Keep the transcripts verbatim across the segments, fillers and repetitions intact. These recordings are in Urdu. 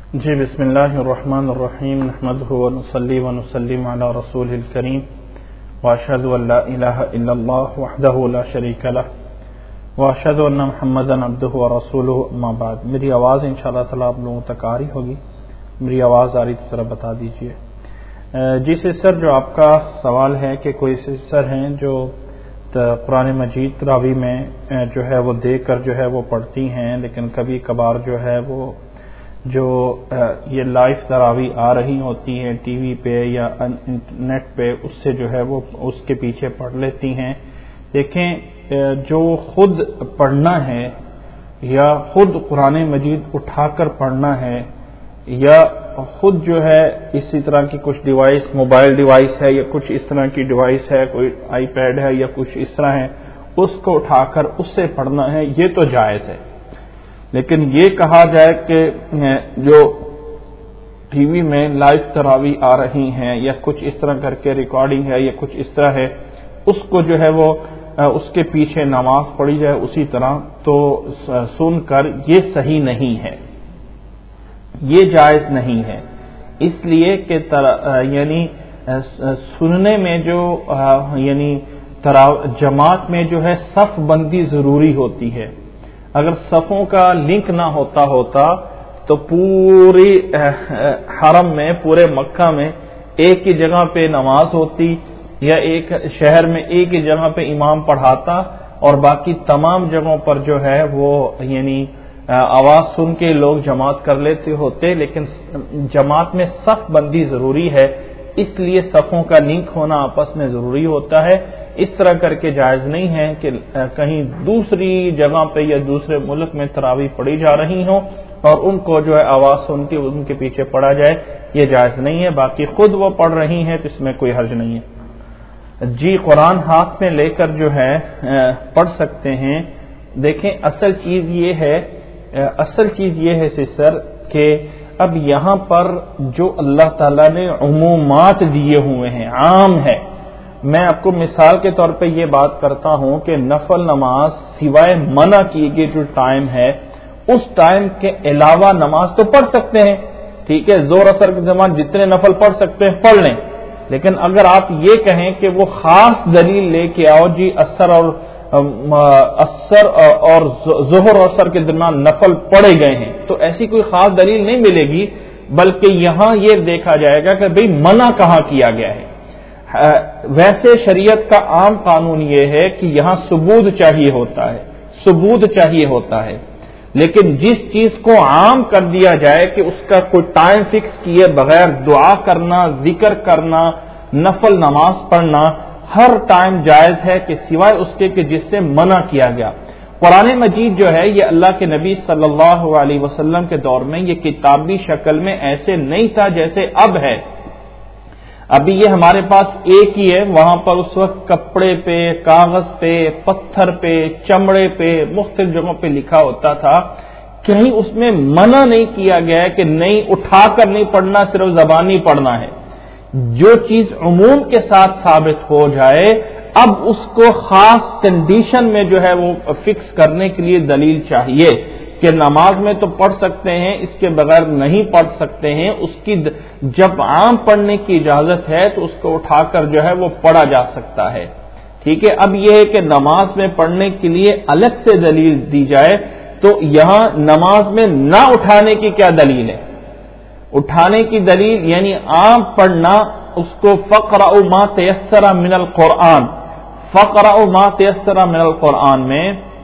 جی بسم اللہ الرحمن الرحیم نحمدہ ونصلی ونسلم علی رسول الکریم واشہد ان لا الہ الا اللہ وحدہ لا شریک لہ واشہد ان محمدا عبدہ ورسولہ اما بعد۔ میری آواز انشاءاللہ تعالی آپ لوگوں تک آ رہی ہوگی؟ میری آواز آ رہی تو ذرا بتا دیجئے۔ جی سسٹر، جو آپ کا سوال ہے کہ کوئی سسٹر ہیں جو قرآن مجید تراویح میں جو ہے وہ دیکھ کر جو ہے وہ پڑھتی ہیں، لیکن کبھی کبھار جو ہے وہ جو یہ لائیو تراویح آ رہی ہوتی ہیں ٹی وی پہ یا انٹرنیٹ پہ، اس سے جو ہے وہ اس کے پیچھے پڑھ لیتی ہیں۔ دیکھیں، جو خود پڑھنا ہے یا خود قرآن مجید اٹھا کر پڑھنا ہے یا خود جو ہے اسی طرح کی کچھ ڈیوائس، موبائل ڈیوائس ہے یا کچھ اس طرح کی ڈیوائس ہے، کوئی آئی پیڈ ہے یا کچھ اس طرح ہے، اس کو اٹھا کر اس سے پڑھنا ہے، یہ تو جائز ہے۔ لیکن یہ کہا جائے کہ جو ٹی وی میں لائیو تراویح آ رہی ہیں یا کچھ اس طرح کر کے ریکارڈنگ ہے یا کچھ اس طرح ہے، اس کو جو ہے وہ اس کے پیچھے نماز پڑھی جائے اسی طرح، تو سن کر یہ صحیح نہیں ہے، یہ جائز نہیں ہے۔ اس لیے کہ یعنی سننے میں جو یعنی جماعت میں جو ہے صف بندی ضروری ہوتی ہے۔ اگر صفوں کا لنک نہ ہوتا ہوتا تو پوری حرم میں، پورے مکہ میں ایک ہی جگہ پہ نماز ہوتی یا ایک شہر میں ایک ہی جگہ پہ امام پڑھاتا اور باقی تمام جگہوں پر جو ہے وہ یعنی آواز سن کے لوگ جماعت کر لیتے ہوتے، لیکن جماعت میں صف بندی ضروری ہے، اس لیے صفوں کا لنک ہونا آپس میں ضروری ہوتا ہے۔ اس طرح کر کے جائز نہیں ہے کہ کہیں دوسری جگہ پہ یا دوسرے ملک میں تراویح پڑھی جا رہی ہوں اور ان کو جو ہے آواز سن کے ان کے پیچھے پڑھا جائے، یہ جائز نہیں ہے۔ باقی خود وہ پڑھ رہی ہیں تو اس میں کوئی حرج نہیں ہے۔ جی، قرآن ہاتھ میں لے کر جو ہے پڑھ سکتے ہیں۔ دیکھیں، اصل چیز یہ ہے اصل چیز یہ ہے سسر کہ اب یہاں پر جو اللہ تعالیٰ نے عمومات دیے ہوئے ہیں، عام ہے۔ میں آپ کو مثال کے طور پہ یہ بات کرتا ہوں کہ نفل نماز سوائے منع کیے گئے جو ٹائم ہے، اس ٹائم کے علاوہ نماز تو پڑھ سکتے ہیں، ٹھیک ہے، زور اثر کے زمان جتنے نفل پڑھ سکتے ہیں پڑھ لیں۔ لیکن اگر آپ یہ کہیں کہ وہ خاص دلیل لے کے آؤ، جی اثر اور اثر اور ظہر اور اثر کے درمیان نفل پڑھے گئے ہیں، تو ایسی کوئی خاص دلیل نہیں ملے گی، بلکہ یہاں یہ دیکھا جائے گا کہ بھئی منع کہاں کیا گیا ہے۔ ویسے شریعت کا عام قانون یہ ہے کہ یہاں ثبوت چاہیے ہوتا ہے، ثبوت چاہیے ہوتا ہے، لیکن جس چیز کو عام کر دیا جائے کہ اس کا کوئی ٹائم فکس کیے بغیر دعا کرنا، ذکر کرنا، نفل نماز پڑھنا ہر ٹائم جائز ہے کہ سوائے اس کے کہ جس سے منع کیا گیا۔ قرآن مجید جو ہے یہ اللہ کے نبی صلی اللہ علیہ وسلم کے دور میں یہ کتابی شکل میں ایسے نہیں تھا جیسے اب ہے۔ ابھی یہ ہمارے پاس ایک ہی ہے، وہاں پر اس وقت کپڑے پہ، کاغذ پہ، پتھر پہ، چمڑے پہ، مختلف جگہوں پہ لکھا ہوتا تھا، کہیں اس میں منع نہیں کیا گیا ہے کہ نہیں اٹھا کر نہیں پڑھنا، صرف زبانی پڑھنا ہے۔ جو چیز عموم کے ساتھ ثابت ہو جائے، اب اس کو خاص کنڈیشن میں جو ہے وہ فکس کرنے کے لیے دلیل چاہیے کہ نماز میں تو پڑھ سکتے ہیں، اس کے بغیر نہیں پڑھ سکتے ہیں۔ اس کی جب عام پڑھنے کی اجازت ہے تو اس کو اٹھا کر جو ہے وہ پڑھا جا سکتا ہے، ٹھیک ہے۔ اب یہ ہے کہ نماز میں پڑھنے کے لیے الگ سے دلیل دی جائے، تو یہاں نماز میں نہ اٹھانے کی کیا دلیل ہے؟ اٹھانے کی دلیل یعنی عام پڑھنا، اس کو فَقْرَأُوا مَا تَيَسَّرَ مِنَ الْقُرْآنِ، فَقْرَأُوا مَا تَيَسَّرَ مِنَ الْقُرْآنِ میں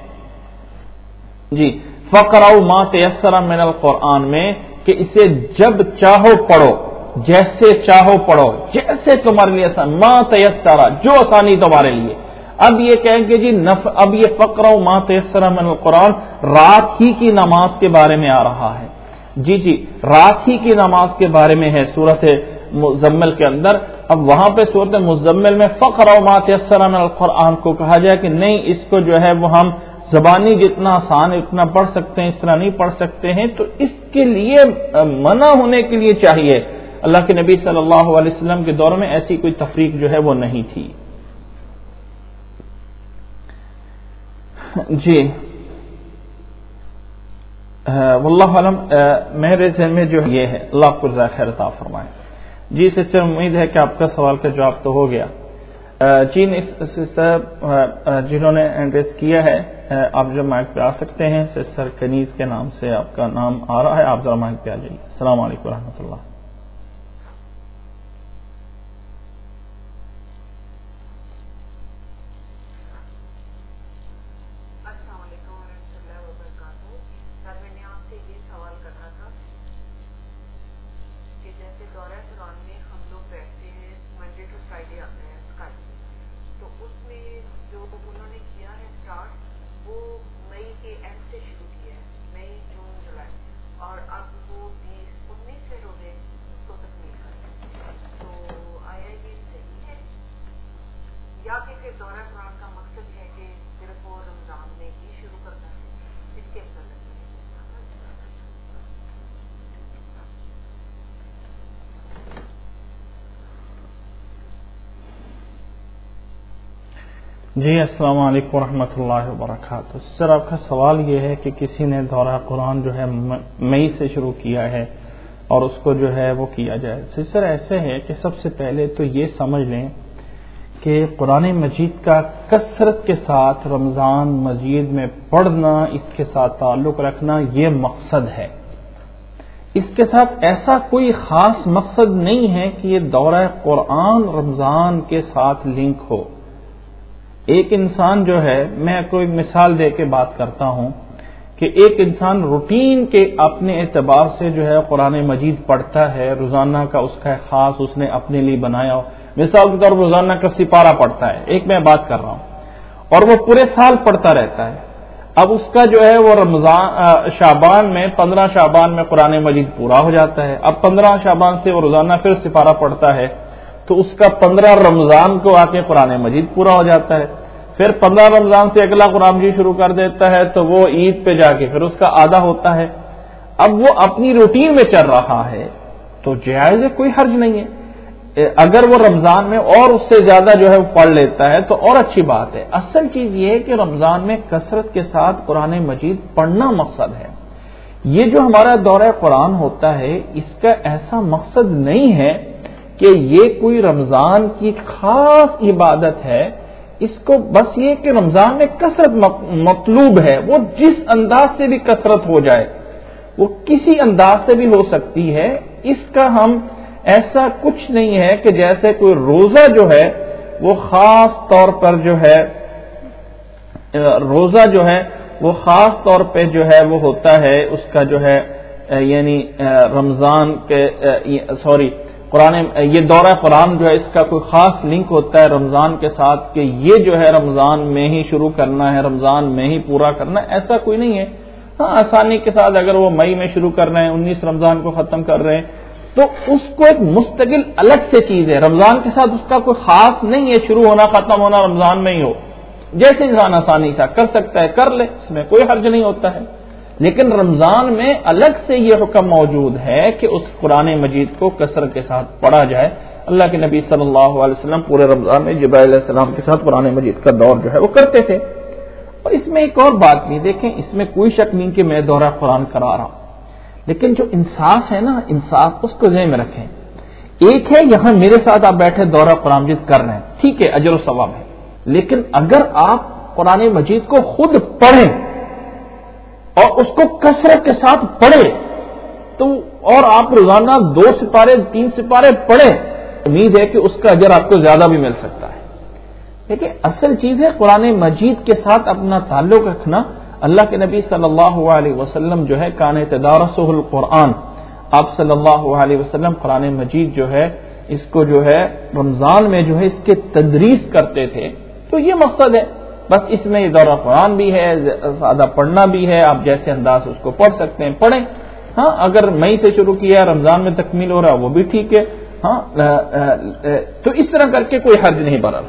جی فَقْرَأُوا مَا تَيَسَّرَ مِنَ الْقُرْآنِ میں کہ اسے جب چاہو پڑھو، جیسے چاہو پڑھو، جیسے تمہارے لیے آسان، مَا تَيَسَّرَ جو آسانی تمہارے لیے۔ اب یہ کہیں کہ جی نف اب یہ فَقْرَأُوا مَا تَيَسَّرَ مِنَ الْقُرْآنِ رات ہی کی نماز کے بارے میں آ رہا ہے۔ جی جی رات ہی کی نماز کے بارے میں ہے سورۃ مزمل کے اندر۔ اب وہاں پہ سورۃ مزمل میں فَقْرَأُوا مَا تَيَسَّرَ مِنَ الْقُرْآنِ کو کہا جائے کہ نہیں، اس کو جو ہے وہ ہم زبانی جتنا آسان ہے اتنا پڑھ سکتے ہیں، اس طرح نہیں پڑھ سکتے ہیں، تو اس کے لیے منع ہونے کے لیے چاہیے۔ اللہ کے نبی صلی اللہ علیہ وسلم کے دور میں ایسی کوئی تفریق جو ہے وہ نہیں تھی۔ جی واللہ علم میرے ذہن میں جو یہ ہے، اللہ آپ کو جزائے خیر عطا فرمائے۔ جی سسٹر، امید ہے کہ آپ کا سوال کا جواب تو ہو گیا۔ جی سسٹر جنہوں نے ایڈریس کیا ہے، آپ جو مائک پہ آ سکتے ہیں، سسٹر کنیز کے نام سے آپ کا نام آ رہا ہے، آپ ذرا مائک پہ آ جائیے۔ السلام علیکم ورحمۃ اللہ۔ جی السلام علیکم ورحمۃ اللہ وبرکاتہ۔ سر آپ کا سوال یہ ہے کہ کسی نے دورہ قرآن جو ہے مئی سے شروع کیا ہے اور اس کو جو ہے وہ کیا جائے۔ سر ایسے ہے کہ سب سے پہلے تو یہ سمجھ لیں کہ قرآن مجید کا کثرت کے ساتھ رمضان مجید میں پڑھنا، اس کے ساتھ تعلق رکھنا، یہ مقصد ہے۔ اس کے ساتھ ایسا کوئی خاص مقصد نہیں ہے کہ یہ دورہ قرآن رمضان کے ساتھ لنک ہو۔ ایک انسان جو ہے، میں کوئی مثال دے کے بات کرتا ہوں کہ ایک انسان روٹین کے اپنے اعتبار سے جو ہے قرآن مجید پڑھتا ہے، روزانہ کا اس کا خاص اس نے اپنے لیے بنایا ہو، مثال کے طور پر روزانہ کا سپارہ پڑھتا ہے، ایک میں بات کر رہا ہوں، اور وہ پورے سال پڑھتا رہتا ہے۔ اب اس کا جو ہے وہ رمضان شعبان میں پندرہ شعبان میں قرآن مجید پورا ہو جاتا ہے۔ اب پندرہ شعبان سے وہ روزانہ پھر سپارہ پڑھتا ہے تو اس کا پندرہ رمضان کو آ کے قرآن مجید پورا ہو جاتا ہے۔ پھر پندرہ رمضان سے اگلا قرآن مجید شروع کر دیتا ہے تو وہ عید پہ جا کے پھر اس کا آدھا ہوتا ہے۔ اب وہ اپنی روٹین میں چل رہا ہے تو جائز ہے، کوئی حرج نہیں ہے۔ اگر وہ رمضان میں اور اس سے زیادہ جو ہے وہ پڑھ لیتا ہے تو اور اچھی بات ہے۔ اصل چیز یہ ہے کہ رمضان میں کثرت کے ساتھ قرآن مجید پڑھنا مقصد ہے۔ یہ جو ہمارا دورہ قرآن ہوتا ہے، اس کا ایسا مقصد نہیں ہے کہ یہ کوئی رمضان کی خاص عبادت ہے، اس کو بس یہ کہ رمضان میں کثرت مطلوب ہے، وہ جس انداز سے بھی کثرت ہو جائے، وہ کسی انداز سے بھی ہو سکتی ہے۔ اس کا ہم ایسا کچھ نہیں ہے کہ جیسے کوئی روزہ جو ہے وہ خاص طور پر جو ہے روزہ جو ہے وہ خاص طور پہ جو ہے وہ ہوتا ہے اس کا جو ہے یعنی رمضان کے سوری قرآن یہ دورہ قرآن جو ہے اس کا کوئی خاص لنک ہوتا ہے رمضان کے ساتھ کہ یہ جو ہے رمضان میں ہی شروع کرنا ہے، رمضان میں ہی پورا کرنا ہے، ایسا کوئی نہیں ہے۔ ہاں آسانی کے ساتھ اگر وہ مئی میں شروع کر رہے ہیں، انیس رمضان کو ختم کر رہے ہیں تو اس کو ایک مستقل الگ سے چیز ہے، رمضان کے ساتھ اس کا کوئی خاص نہیں ہے، شروع ہونا ختم ہونا رمضان میں ہی ہو۔ جیسے انسان آسانی سے کر سکتا ہے کر لے، اس میں کوئی حرج نہیں ہوتا ہے۔ لیکن رمضان میں الگ سے یہ حکم موجود ہے کہ اس قرآن مجید کو کثرت کے ساتھ پڑھا جائے۔ اللہ کے نبی صلی اللہ علیہ وسلم پورے رمضان میں جبرائیل علیہ السلام کے ساتھ قرآن مجید کا دور جو ہے وہ کرتے تھے۔ اور اس میں ایک اور بات بھی دیکھیں، اس میں کوئی شک نہیں کہ میں دورہ قرآن کرا رہا ہوں، لیکن جو انصاف ہے نا، انصاف اس کو ذہن میں رکھیں۔ ایک ہے یہاں میرے ساتھ آپ بیٹھے دورہ قرآن مجید کر رہے ہیں، ٹھیک ہے، اجر و ثواب ہے، لیکن اگر آپ قرآن مجید کو خود پڑھیں اور اس کو کثرت کے ساتھ پڑھے تو اور آپ روزانہ دو سپارے تین سپارے پڑھیں، امید ہے کہ اس کا اجر آپ کو زیادہ بھی مل سکتا ہے۔ لیکن اصل چیز ہے قرآن مجید کے ساتھ اپنا تعلق رکھنا۔ اللہ کے نبی صلی اللہ علیہ وسلم جو ہے کان تدارسہ القرآن، آپ صلی اللہ علیہ وسلم قرآن مجید جو ہے اس کو جو ہے رمضان میں جو ہے اس کے تدریس کرتے تھے، تو یہ مقصد ہے۔ بس اس میں یہ دورہ قرآن بھی ہے، سادہ پڑھنا بھی ہے، آپ جیسے انداز اس کو پڑھ سکتے ہیں پڑھیں۔ ہاں اگر مئی سے شروع کیا رمضان میں تکمیل ہو رہا وہ بھی ٹھیک ہے، ہاں تو اس طرح کر کے کوئی حرج نہیں بڑھا۔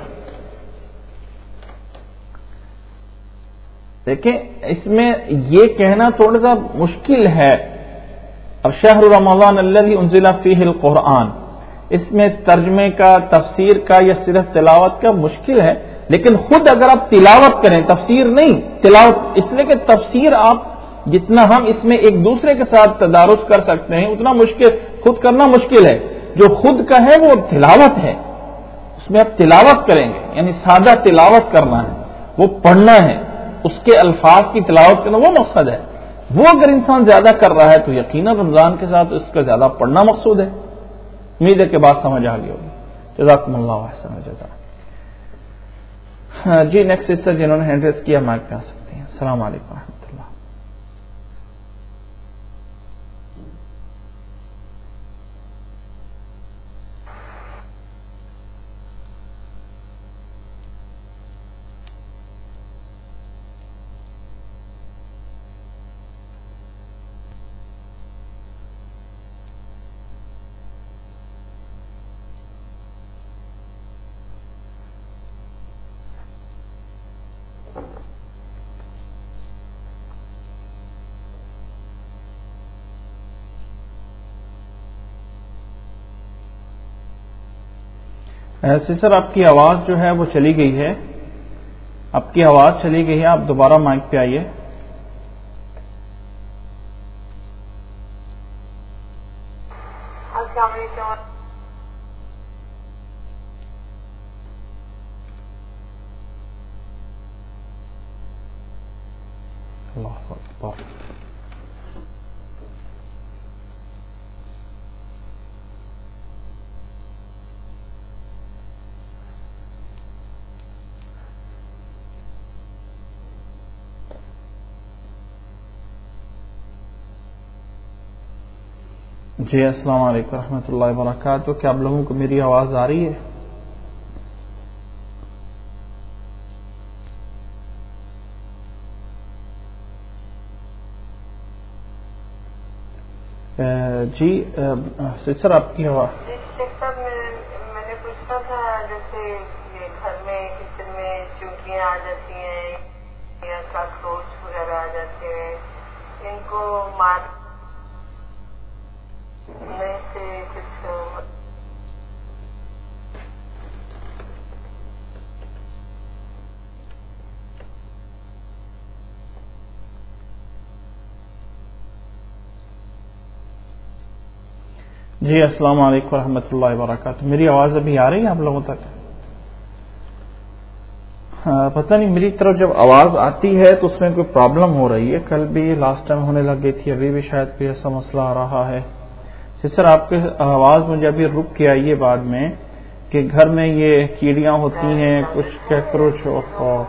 دیکھیں اس میں یہ کہنا تھوڑا سا مشکل ہے، اب شہر رمضان الذی انزل فیہ القرآن، اس میں ترجمے کا تفسیر کا یا صرف تلاوت کا مشکل ہے، لیکن خود اگر آپ تلاوت کریں، تفسیر نہیں تلاوت، اس لیے کہ تفسیر آپ جتنا ہم اس میں ایک دوسرے کے ساتھ تدارس کر سکتے ہیں اتنا مشکل خود کرنا مشکل ہے. جو خود کا ہے وہ تلاوت ہے, اس میں آپ تلاوت کریں گے, یعنی سادہ تلاوت کرنا ہے, وہ پڑھنا ہے, اس کے الفاظ کی تلاوت کرنا, وہ مقصد ہے. وہ اگر انسان زیادہ کر رہا ہے تو یقیناً رمضان کے ساتھ اس کا زیادہ پڑھنا مقصود ہے. امید ہے کہ بات سمجھ آ گئی ہوگی. جزاکم اللہ احسن الجزاء. جی نیکسٹ سسٹر جنہوں نے ہینڈ ریز کیا مائک پہ آ سکتے ہیں. السلام علیکم ورحمۃ اللہ. سر آپ کی آواز جو ہے وہ چلی گئی ہے, آپ کی آواز چلی گئی ہے, آپ دوبارہ مائک پہ آئیے. السلام علیکم. اللہ اکبر. جی السلام علیکم ورحمۃ اللہ وبرکاتہ. کیا آپ لوگوں کو میری آواز آ رہی ہے؟ جی سر آپ کی آواز. میں نے پوچھنا تھا, جیسے یہ گھر میں کچن میں چونٹیاں آ جاتی ہیں یا کاکروچ وغیرہ آ جاتے ہیں, ان کو مار سے کچھ جی السلام علیکم ورحمۃ اللہ وبرکاتہ. میری آواز ابھی آ رہی ہے آپ لوگوں تک؟ پتہ نہیں میری طرف جب آواز آتی ہے تو اس میں کوئی پرابلم ہو رہی ہے. کل بھی لاسٹ ٹائم ہونے لگ گئی تھی, ابھی بھی شاید کوئی ایسا مسئلہ آ رہا ہے. سر آپ کی آواز مجھے ابھی رک کے آئی ہے بعد میں کہ گھر میں یہ کیڑیاں ہوتی ہیں, کچھ کیکروچ اور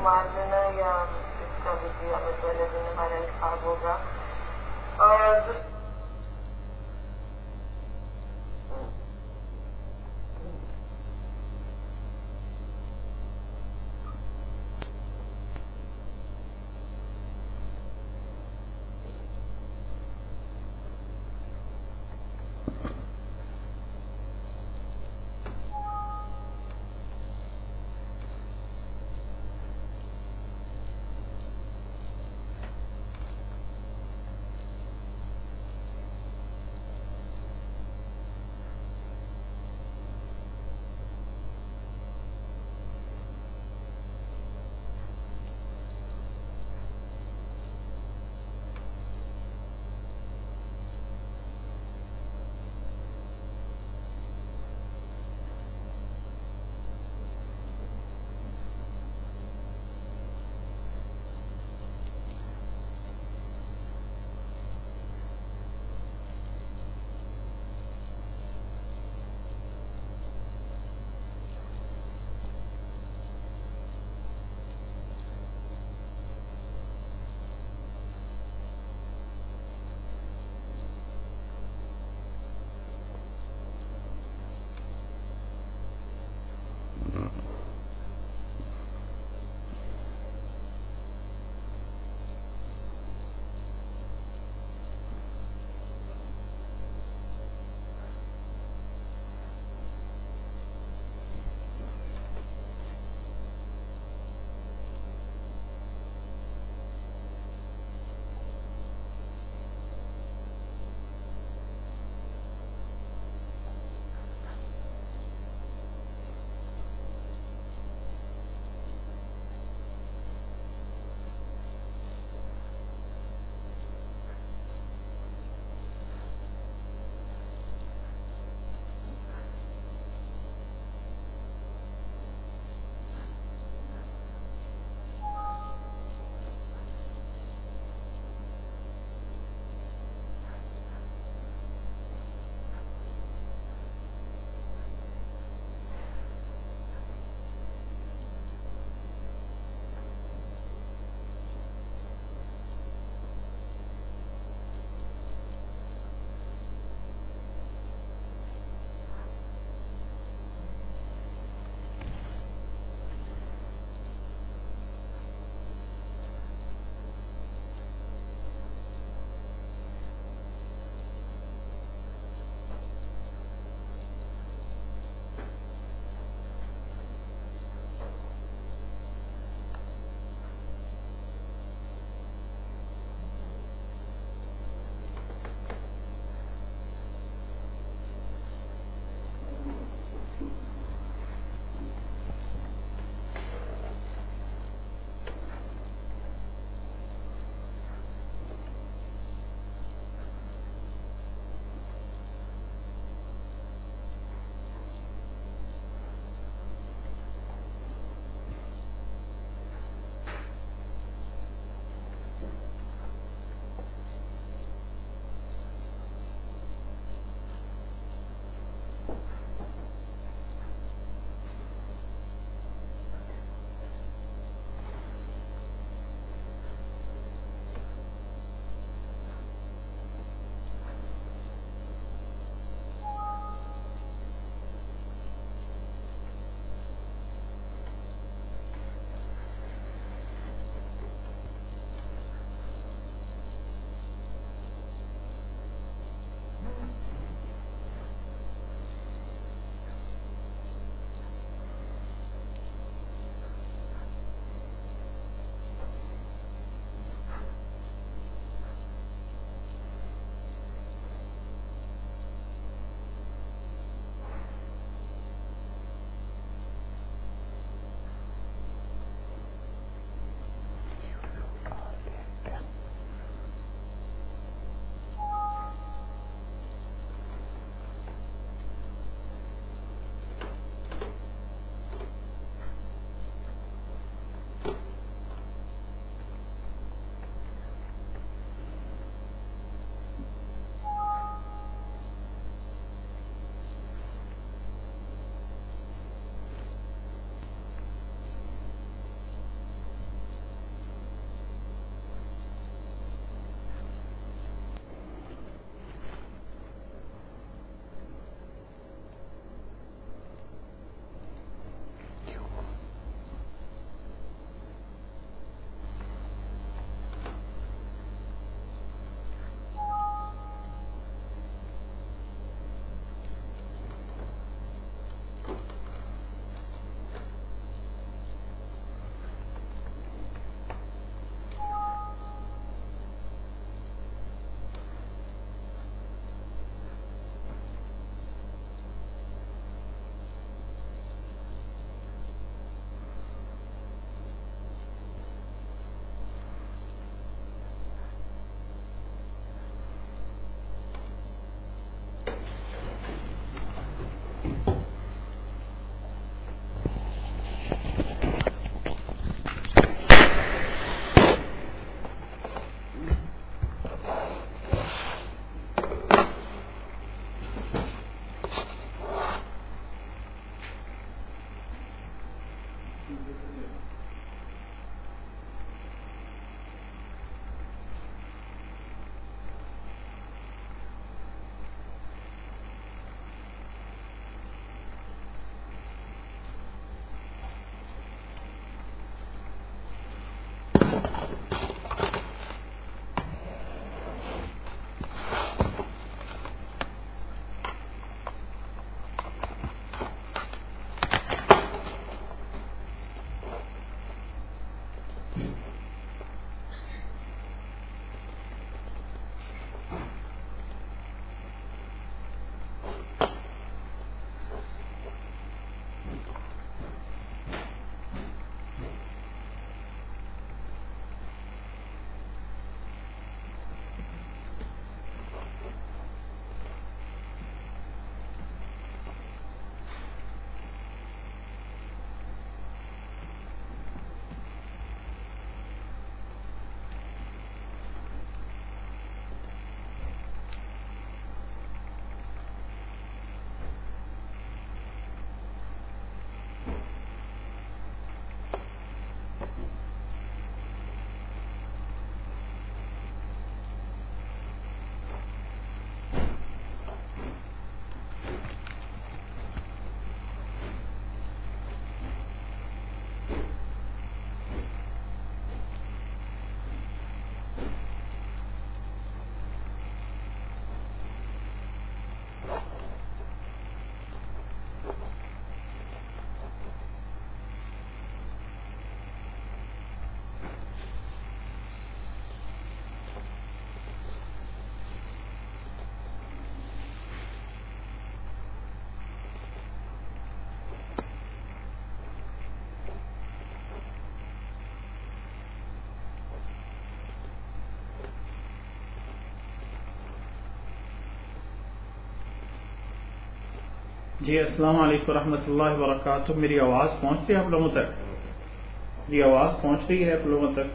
جی السلام علیکم ورحمۃ اللہ وبرکاتہ. میری آواز پہنچ رہی ہے آپ لوگوں تک؟ میری آواز پہنچ رہی ہے آپ لوگوں تک؟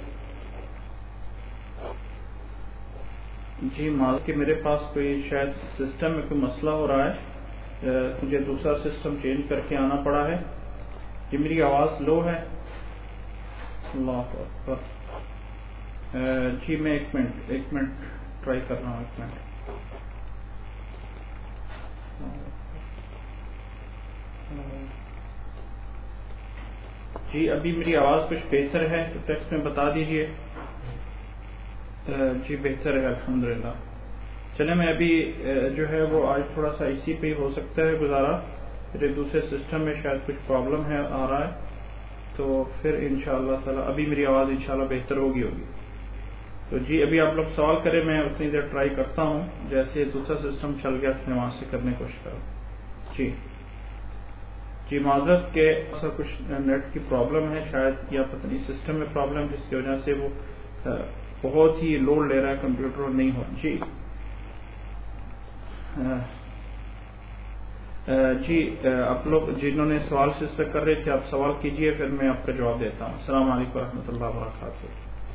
جی مال کہ میرے پاس کوئی شاید سسٹم میں کوئی مسئلہ ہو رہا ہے, مجھے دوسرا سسٹم چینج کر کے آنا پڑا ہے. جی میری آواز لو ہے. اللہ اکبر. جی میں ایک منٹ ایک منٹ ٹرائی کر رہا ہوں. ایک منٹ. جی ابھی میری آواز کچھ بہتر ہے تو ٹیکسٹ میں بتا دیجئے. جی بہتر ہے الحمدللہ. چلیں میں ابھی جو ہے وہ آج تھوڑا سا اسی پہ ہو سکتا ہے گزارا, پھر دوسرے سسٹم میں شاید کچھ پرابلم ہے آ رہا ہے, تو پھر انشاءاللہ تعالی ابھی میری آواز انشاءاللہ بہتر ہوگی ہوگی تو جی ابھی آپ لوگ سوال کریں, میں اتنی دیر ٹرائی کرتا ہوں. جیسے دوسرا سسٹم چل گیا پھر وہاں سے کرنے کی کوشش کروں. جی جی معذرت کہ ایسا کچھ نیٹ کی پرابلم ہے شاید, یا پتہ نہیں سسٹم میں پرابلم جس کی وجہ سے وہ بہت ہی لوڈ لے رہا ہے کمپیوٹر نہیں ہو. جی جی آپ لوگ جنہوں نے سوال سے اس پہ کر رہے تھے آپ سوال کیجئے, پھر میں آپ کا جواب دیتا ہوں. السلام علیکم ورحمۃ اللہ وبرکاتہ.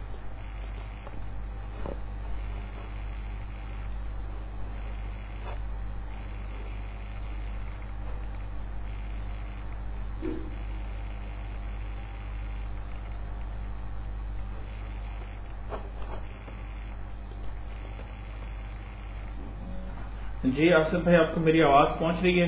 جی آصف بھائی آپ کو میری آواز پہنچ رہی ہے؟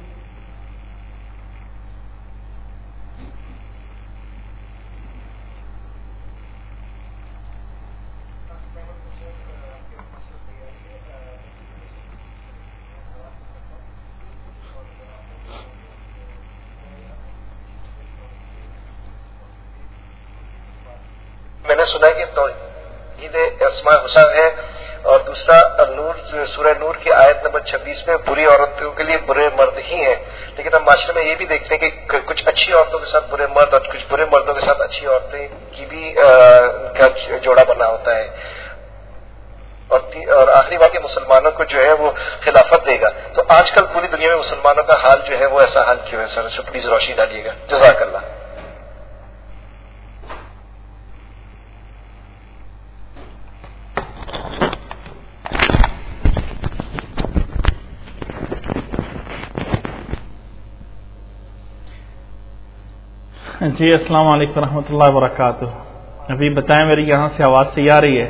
میں نے سنا کہ توحید اسماء حسن ہے, اور دوسرا نور سورہ نور کی آیت نمبر چھبیس میں بری عورتوں کے لیے برے مرد ہی ہیں, لیکن ہم معاشرے میں یہ بھی دیکھتے ہیں کہ کچھ اچھی عورتوں کے ساتھ برے مرد اور کچھ برے مردوں کے ساتھ اچھی عورتیں کی بھی کا جوڑا بنا ہوتا ہے. اور اور آخری بات یہ مسلمانوں کو جو ہے وہ خلافت دے گا. تو آج کل پوری دنیا میں مسلمانوں کا حال جو ہے وہ ایسا حال کیوں ہے سر؟ پلیز روشنی ڈالیے گا, جزاک اللہ. جی السلام علیکم ورحمۃ اللہ وبرکاتہ. ابھی بتائیں میری یہاں سے آواز صحیح آ رہی ہے؟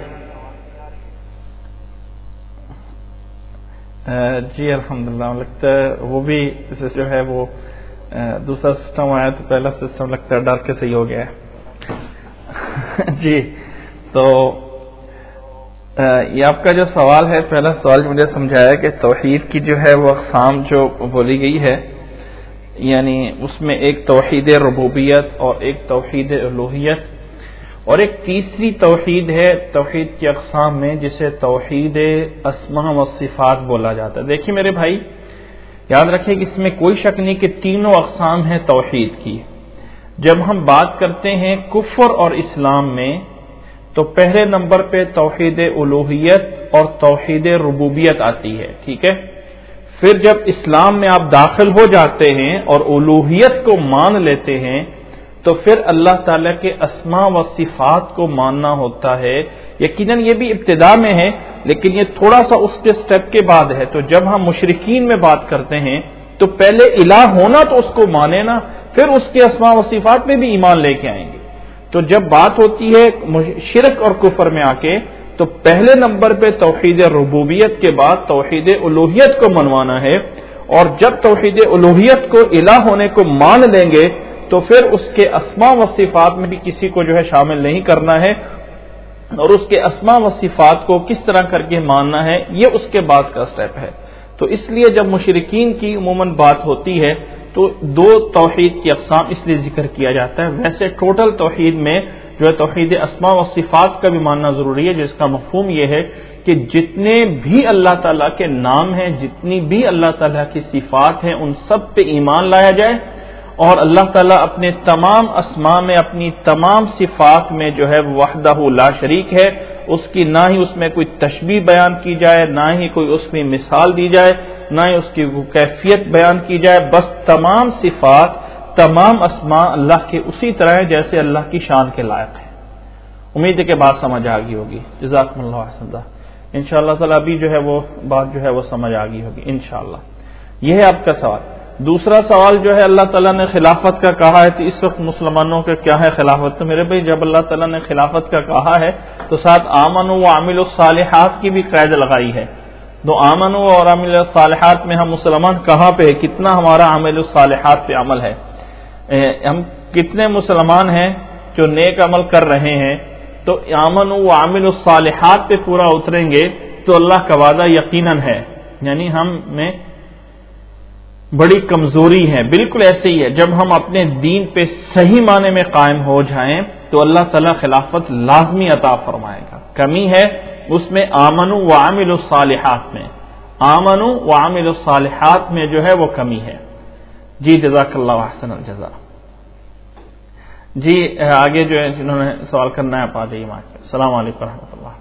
جی الحمدللہ. لگتا ہے وہ بھی جو ہے وہ دوسرا سسٹم آیا تو پہلا سسٹم لگتا ہے ڈر کے صحیح ہو گیا ہے. جی تو یہ آپ کا جو سوال ہے, پہلا سوال مجھے سمجھایا کہ توحید کی جو ہے وہ اقسام جو بولی گئی ہے, یعنی اس میں ایک توحید ربوبیت اور ایک توحید الوہیت اور ایک تیسری توحید ہے توحید کی اقسام میں جسے توحید اسماء و صفات بولا جاتا ہے. دیکھیے میرے بھائی یاد رکھیں کہ اس میں کوئی شک نہیں کہ تینوں اقسام ہیں توحید کی. جب ہم بات کرتے ہیں کفر اور اسلام میں تو پہلے نمبر پہ توحید الوہیت اور توحید ربوبیت آتی ہے, ٹھیک ہے. پھر جب اسلام میں آپ داخل ہو جاتے ہیں اور الوہیت کو مان لیتے ہیں تو پھر اللہ تعالیٰ کے اسماء و صفات کو ماننا ہوتا ہے. یقیناً یہ بھی ابتدا میں ہے لیکن یہ تھوڑا سا اس کے سٹیپ کے بعد ہے. تو جب ہم مشرکین میں بات کرتے ہیں تو پہلے الہ ہونا تو اس کو مانے نا, پھر اس کے اسماء و صفات میں بھی ایمان لے کے آئیں گے. تو جب بات ہوتی ہے شرک اور کفر میں آ کے تو پہلے نمبر پہ توحید ربوبیت کے بعد توحید الوہیت کو منوانا ہے, اور جب توحید الوہیت کو الہ ہونے کو مان لیں گے تو پھر اس کے اسماء و صفات میں بھی کسی کو جو ہے شامل نہیں کرنا ہے, اور اس کے اسماء و صفات کو کس طرح کر کے ماننا ہے یہ اس کے بعد کا سٹیپ ہے. تو اس لیے جب مشرکین کی عموماً بات ہوتی ہے تو دو توحید کی اقسام اس لیے ذکر کیا جاتا ہے. ویسے ٹوٹل توحید میں جو ہے توحید اسماء و صفات کا بھی ماننا ضروری ہے, جس کا مفہوم یہ ہے کہ جتنے بھی اللہ تعالیٰ کے نام ہیں, جتنی بھی اللہ تعالیٰ کی صفات ہیں, ان سب پہ ایمان لایا جائے اور اللہ تعالیٰ اپنے تمام اسماء میں اپنی تمام صفات میں جو ہے وحدہ لا شریک ہے. اس کی نہ ہی اس میں کوئی تشبیہ بیان کی جائے، نہ ہی کوئی اس میں مثال دی جائے، نہ ہی اس کی کیفیت بیان کی جائے. بس تمام صفات تمام اسماء اللہ کے اسی طرح ہے جیسے اللہ کی شان کے لائق ہے. امید ہے کہ بات سمجھ آ گئی ہوگی. جزاکم اللہ احسن. انشاءاللہ تعالیٰ ابھی جو ہے وہ بات جو ہے وہ سمجھ آ گئی ہوگی انشاءاللہ. یہ ہے آپ کا سوال. دوسرا سوال جو ہے اللہ تعالیٰ نے خلافت کا کہا ہے تو اس وقت مسلمانوں کا کیا ہے خلافت؟ تو میرے بھائی جب اللہ تعالیٰ نے خلافت کا کہا ہے تو ساتھ آمنوا وعملوا الصالحات کی بھی قید لگائی ہے. تو آمنوا اور عملوا الصالحات میں ہم مسلمان کہاں پہ، کتنا ہمارا عمل الصالحات پہ عمل ہے؟ ہم کتنے مسلمان ہیں جو نیک عمل کر رہے ہیں؟ تو آمنوا وعملوا الصالحات پہ پورا اتریں گے تو اللہ کا وعدہ یقیناً ہے. یعنی ہم میں بڑی کمزوری ہے. بالکل ایسے ہی ہے، جب ہم اپنے دین پہ صحیح معنی میں قائم ہو جائیں تو اللہ تعالیٰ خلافت لازمی عطا فرمائے گا. کمی ہے اس میں آمنوا وعملوا الصالحات میں، آمنوا وعملوا الصالحات میں جو ہے وہ کمی ہے. جی جزاک اللہ احسن الجزا. جی آگے جو ہے جنہوں نے سوال کرنا ہے آپ آ جائیے. السلام علیکم و رحمۃ اللہ.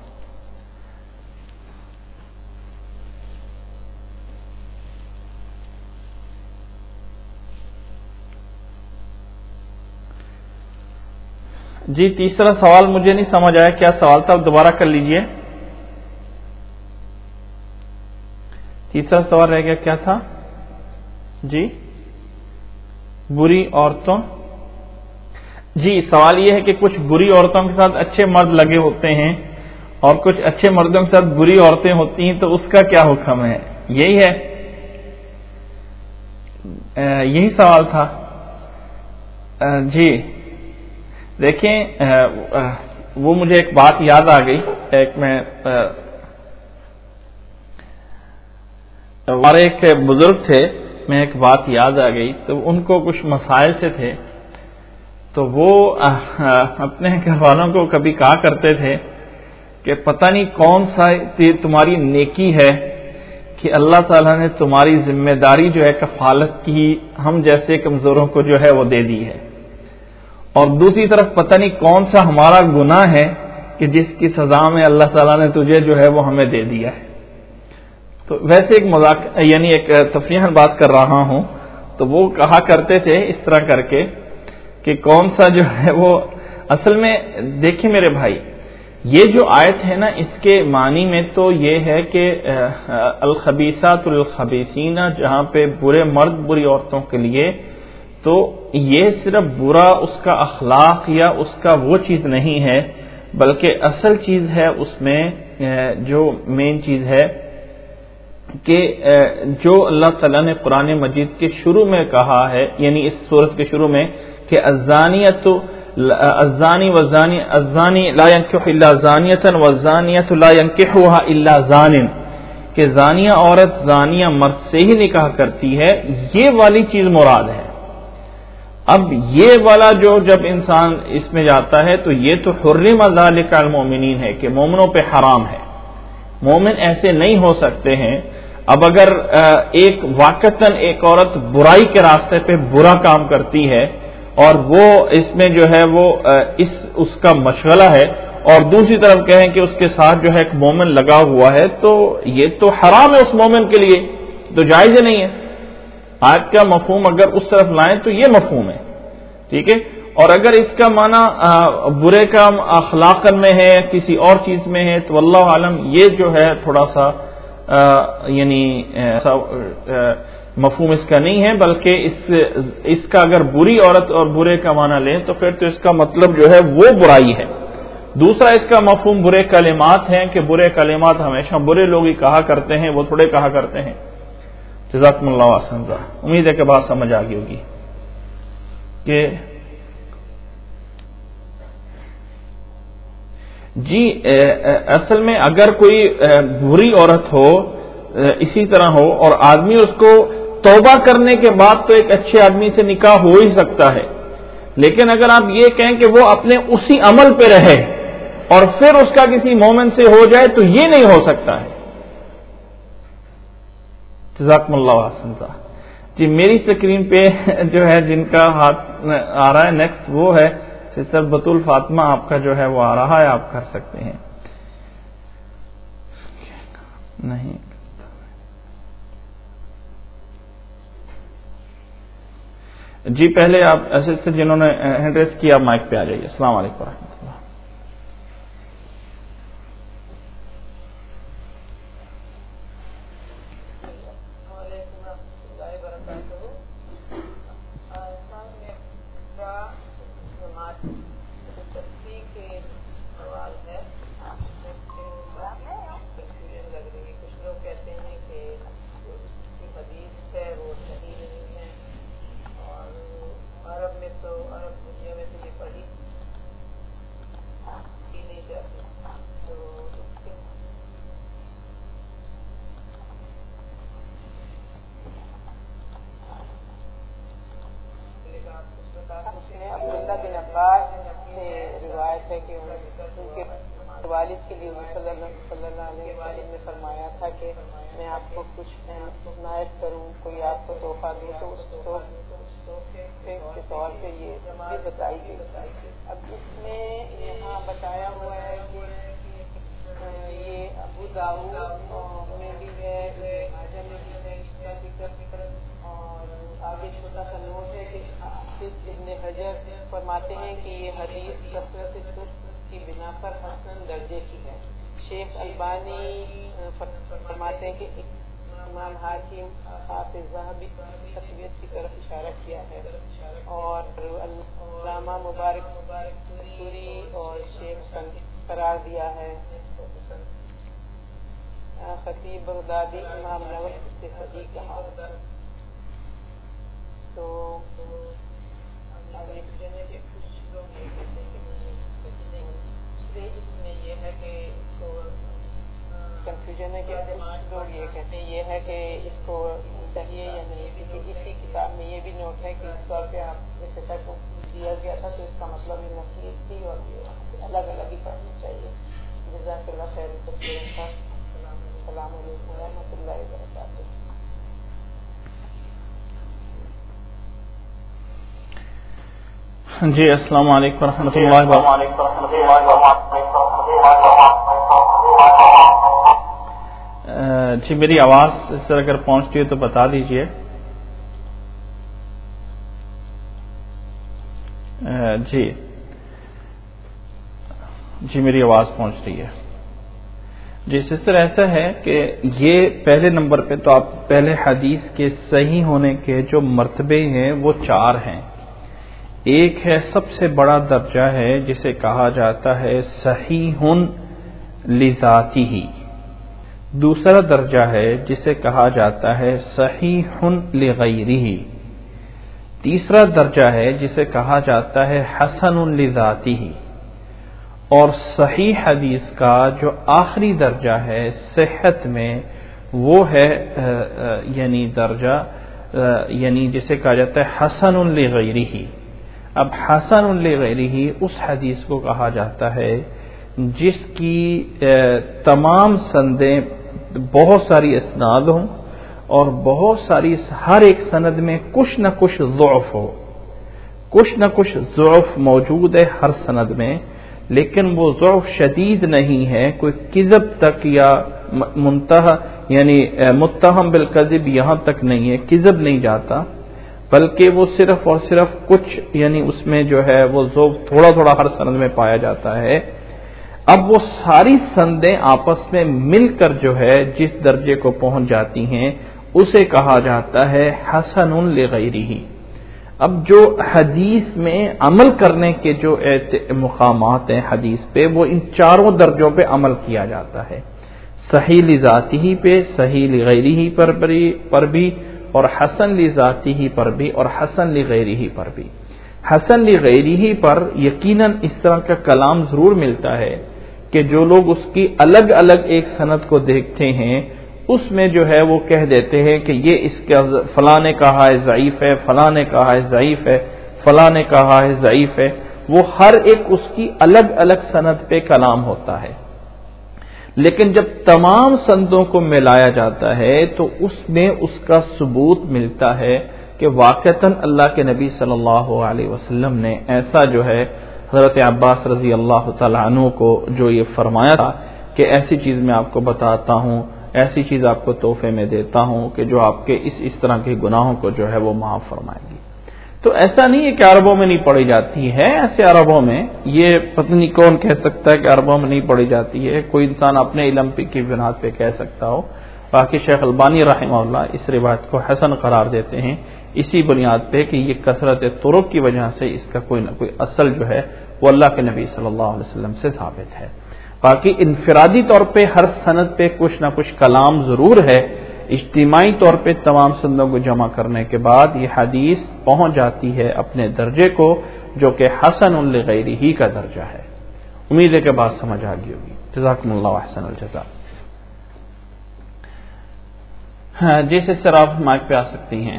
جی تیسرا سوال مجھے نہیں سمجھ آیا، کیا سوال تھا؟ آپ دوبارہ کر لیجئے. تیسرا سوال رہ گیا، کیا تھا؟ جی بری عورتوں. جی سوال یہ ہے کہ کچھ بری عورتوں کے ساتھ اچھے مرد لگے ہوتے ہیں اور کچھ اچھے مردوں کے ساتھ بری عورتیں ہوتی ہیں، تو اس کا کیا حکم ہے؟ یہی ہے، یہی سوال تھا. جی دیکھیں وہ مجھے ایک بات یاد آ گئی. ایک میں ہمارے ایک بزرگ تھے، میں ایک بات یاد آ گئی تو ان کو کچھ مسائل سے تھے، تو وہ اپنے گھر والوں کو کبھی کہا کرتے تھے کہ پتہ نہیں کون سا تمہاری نیکی ہے کہ اللہ تعالیٰ نے تمہاری ذمہ داری جو ہے کفالت کی ہم جیسے کمزوروں کو جو ہے وہ دے دی ہے، اور دوسری طرف پتہ نہیں کون سا ہمارا گناہ ہے کہ جس کی سزا میں اللہ تعالیٰ نے تجھے جو ہے وہ ہمیں دے دیا ہے. تو ویسے ایک مذاق یعنی ایک تفریحاً بات کر رہا ہوں. تو وہ کہا کرتے تھے اس طرح کر کے کہ کون سا جو ہے وہ اصل میں دیکھیں میرے بھائی، یہ جو آیت ہے نا اس کے معنی میں تو یہ ہے کہ الخبیثات للخبیثین، جہاں پہ برے مرد بری عورتوں کے لیے، تو یہ صرف برا اس کا اخلاق یا اس کا وہ چیز نہیں ہے، بلکہ اصل چیز ہے اس میں جو مین چیز ہے کہ جو اللہ تعالیٰ نے قرآن مجید کے شروع میں کہا ہے، یعنی اس سورت کے شروع میں کہ الزانیۃ الزانی والزانی الزانی لا ينکح الا زانیۃ والزانیۃ لا ينکحها الا زان، کہ زانیہ عورت زانیہ مرد سے ہی نکاح کرتی ہے، یہ والی چیز مراد ہے. اب یہ والا جو جب انسان اس میں جاتا ہے تو یہ تو حرم ذلک علی المؤمنین ہے کہ مومنوں پہ حرام ہے، مومن ایسے نہیں ہو سکتے ہیں. اب اگر ایک واقعتاً ایک عورت برائی کے راستے پہ برا کام کرتی ہے اور وہ اس میں جو ہے وہ اس اس کا مشغلہ ہے، اور دوسری طرف کہیں کہ اس کے ساتھ جو ہے ایک مومن لگا ہوا ہے، تو یہ تو حرام ہے اس مومن کے لیے، تو جائز نہیں ہے. آج کا مفہوم اگر اس طرف لائیں تو یہ مفہوم ہے، ٹھیک ہے. اور اگر اس کا معنی برے کام اخلاقن میں ہے کسی اور چیز میں ہے تو واللہ عالم یہ جو ہے تھوڑا سا یعنی مفہوم اس کا نہیں ہے، بلکہ اس اس کا اگر بری عورت اور برے کا معنی لیں تو پھر تو اس کا مطلب جو ہے وہ برائی ہے. دوسرا اس کا مفہوم برے کلمات ہیں کہ برے کلمات ہمیشہ برے لوگ ہی کہا کرتے ہیں، وہ تھوڑے کہا کرتے ہیں. جزاکم اللہ احسن. امید ہے کہ بات سمجھ آ گئی ہوگی کہ جی اصل میں اگر کوئی بری عورت ہو اسی طرح ہو اور آدمی اس کو توبہ کرنے کے بعد تو ایک اچھے آدمی سے نکاح ہو ہی سکتا ہے، لیکن اگر آپ یہ کہیں کہ وہ اپنے اسی عمل پہ رہے اور پھر اس کا کسی مومن سے ہو جائے تو یہ نہیں ہو سکتا ہے. جزاکم اللہ احسن. جی میری اسکرین پہ جو ہے جن کا ہاتھ آ رہا ہے نیکسٹ وہ ہے سسٹر بطول فاطمہ، آپ کا جو ہے وہ آ رہا ہے، آپ کر سکتے ہیں. نہیں جی پہلے آپ ایسے سے جنہوں نے ہینڈ ریز کیا مائک پہ آ جائیے. السلام علیکم ورحمۃ اللہ. عبداللہ بن عباس سے روایت ہے کہ ان کے والد کے لیے صلی اللہ علیہ وسلم نے فرمایا تھا کہ میں آپ کو کچھ عنایت کروں، کوئی آپ کو تحفہ دوں تو اس تحفے کے طور پہ یہ بھی بتائی گئی. اب اس میں یہاں بتایا ہوا ہے کہ یہ ابو داؤد میں بھی ہے، ماجہ میں بھی ہے اس کا ذکر، اور آگے چھوٹا سا نوٹ ہے کہ ابن حجر فرماتے ہیں کہ یہ حدیث کثرت سست کی بنا پر حسن درجے کی ہے. شیخ البانی فرماتے ہیں کہ امام حاکم حافظ ذہبی تقویت کی طرف اشارہ کیا ہے، اور علامہ مبارک پوری اور شیخ قرار دیا ہے. خطیب بغدادی امام نووی سے صحیح کہا. تو اس میں یہ ہے کہ اس کو کنفیوژن ہے کہ کچھ لوگ یہ کہتے ہیں یہ ہے کہ اس کو صحیح یا نہیں، کیونکہ اسی کتاب میں یہ بھی نوٹ ہے کہ اس طور پہ آپ جیسے تک دیا گیا تھا تو اس کا مطلب یہ نصیحت تھی اور یہ الگ الگ ہی پڑھنی چاہیے. جزاک اللہ خیر. السلام علیکم و رحمۃ اللہ وبرکاتہ. جی السلام علیکم ورحمۃ اللہ وبرکاتہ. جی میری آواز اس طرح اگر پہنچتی ہے تو بتا دیجئے. جی جی میری آواز پہنچ رہی ہے. جی سسٹر ایسا ہے کہ یہ پہلے نمبر پہ تو آپ پہلے حدیث کے صحیح ہونے کے جو مرتبے ہیں وہ چار ہیں. ایک ہے سب سے بڑا درجہ ہے جسے کہا جاتا ہے صحیح لذاتہ. دوسرا درجہ ہے جسے کہا جاتا ہے صحیح لغیرہ. تیسرا درجہ ہے جسے کہا جاتا ہے حسن لذاتہ. اور صحیح حدیث کا جو آخری درجہ ہے صحت میں وہ ہے یعنی درجہ یعنی جسے کہا جاتا ہے حسن لغیرہ. اب حسن لغیرہ اس حدیث کو کہا جاتا ہے جس کی تمام سندیں بہت ساری اسناد ہوں اور بہت ساری ہر ایک سند میں کچھ نہ کچھ ضعف ہو. کچھ نہ کچھ ضعف موجود ہے ہر سند میں، لیکن وہ ضعف شدید نہیں ہے، کوئی کذب تک یا منتہا یعنی متہم بالکذب یہاں تک نہیں ہے، کذب نہیں جاتا، بلکہ وہ صرف اور صرف کچھ یعنی اس میں جو ہے وہ ضعف تھوڑا تھوڑا ہر سند میں پایا جاتا ہے. اب وہ ساری سندیں آپس میں مل کر جو ہے جس درجے کو پہنچ جاتی ہیں اسے کہا جاتا ہے حسن لغیرہ. اب جو حدیث میں عمل کرنے کے جو مقامات ہیں حدیث پہ وہ ان چاروں درجوں پہ عمل کیا جاتا ہے. صحیح لذاتہ پہ، صحیح لغیرہ پر پر بھی، اور حسن لذاتہ پر بھی، اور حسن لغیرہ پر بھی. حسن لغیرہ پر یقیناً اس طرح کا کلام ضرور ملتا ہے کہ جو لوگ اس کی الگ الگ ایک سند کو دیکھتے ہیں اس میں جو ہے وہ کہہ دیتے ہیں کہ یہ اس کا فلاں نے کہا ہے ضعیف ہے، فلاں نے کہا ہے ضعیف ہے، فلاں نے کہا ہے ضعیف ہے. وہ ہر ایک اس کی الگ الگ سند پہ کلام ہوتا ہے. لیکن جب تمام سندوں کو ملایا جاتا ہے تو اس میں اس کا ثبوت ملتا ہے کہ واقعتاً اللہ کے نبی صلی اللہ علیہ وسلم نے ایسا جو ہے حضرت عباس رضی اللہ تعالیٰ عنہ کو جو یہ فرمایا تھا کہ ایسی چیز میں آپ کو بتاتا ہوں، ایسی چیز آپ کو تحفے میں دیتا ہوں کہ جو آپ کے اس اس طرح کے گناہوں کو جو ہے وہ معاف فرمائے گی۔ تو ایسا نہیں ہے کہ عربوں میں نہیں پڑھی جاتی ہے، ایسے عربوں میں یہ پتہ نہیں کون کہہ سکتا ہے کہ عربوں میں نہیں پڑھی جاتی ہے، کوئی انسان اپنے علم کی بنیاد پہ کہہ سکتا ہو۔ باقی شیخ البانی رحمہ اللہ اس روایت کو حسن قرار دیتے ہیں اسی بنیاد پہ کہ یہ کثرت طرق کی وجہ سے اس کا کوئی نہ کوئی اصل جو ہے وہ اللہ کے نبی صلی اللہ علیہ وسلم سے ثابت ہے۔ باقی انفرادی طور پہ ہر سند پہ کچھ نہ کچھ کلام ضرور ہے، اجتماعی طور پہ تمام سندوں کو جمع کرنے کے بعد یہ حدیث پہنچ جاتی ہے اپنے درجے کو جو کہ حسن لغیرہ ہی کا درجہ ہے۔ امید ہے کہ بات سمجھ آ گئی ہوگی۔ جزاکم اللہ احسن الجزاء۔ ہاں جی سر آپ مائک پہ آ سکتی ہیں۔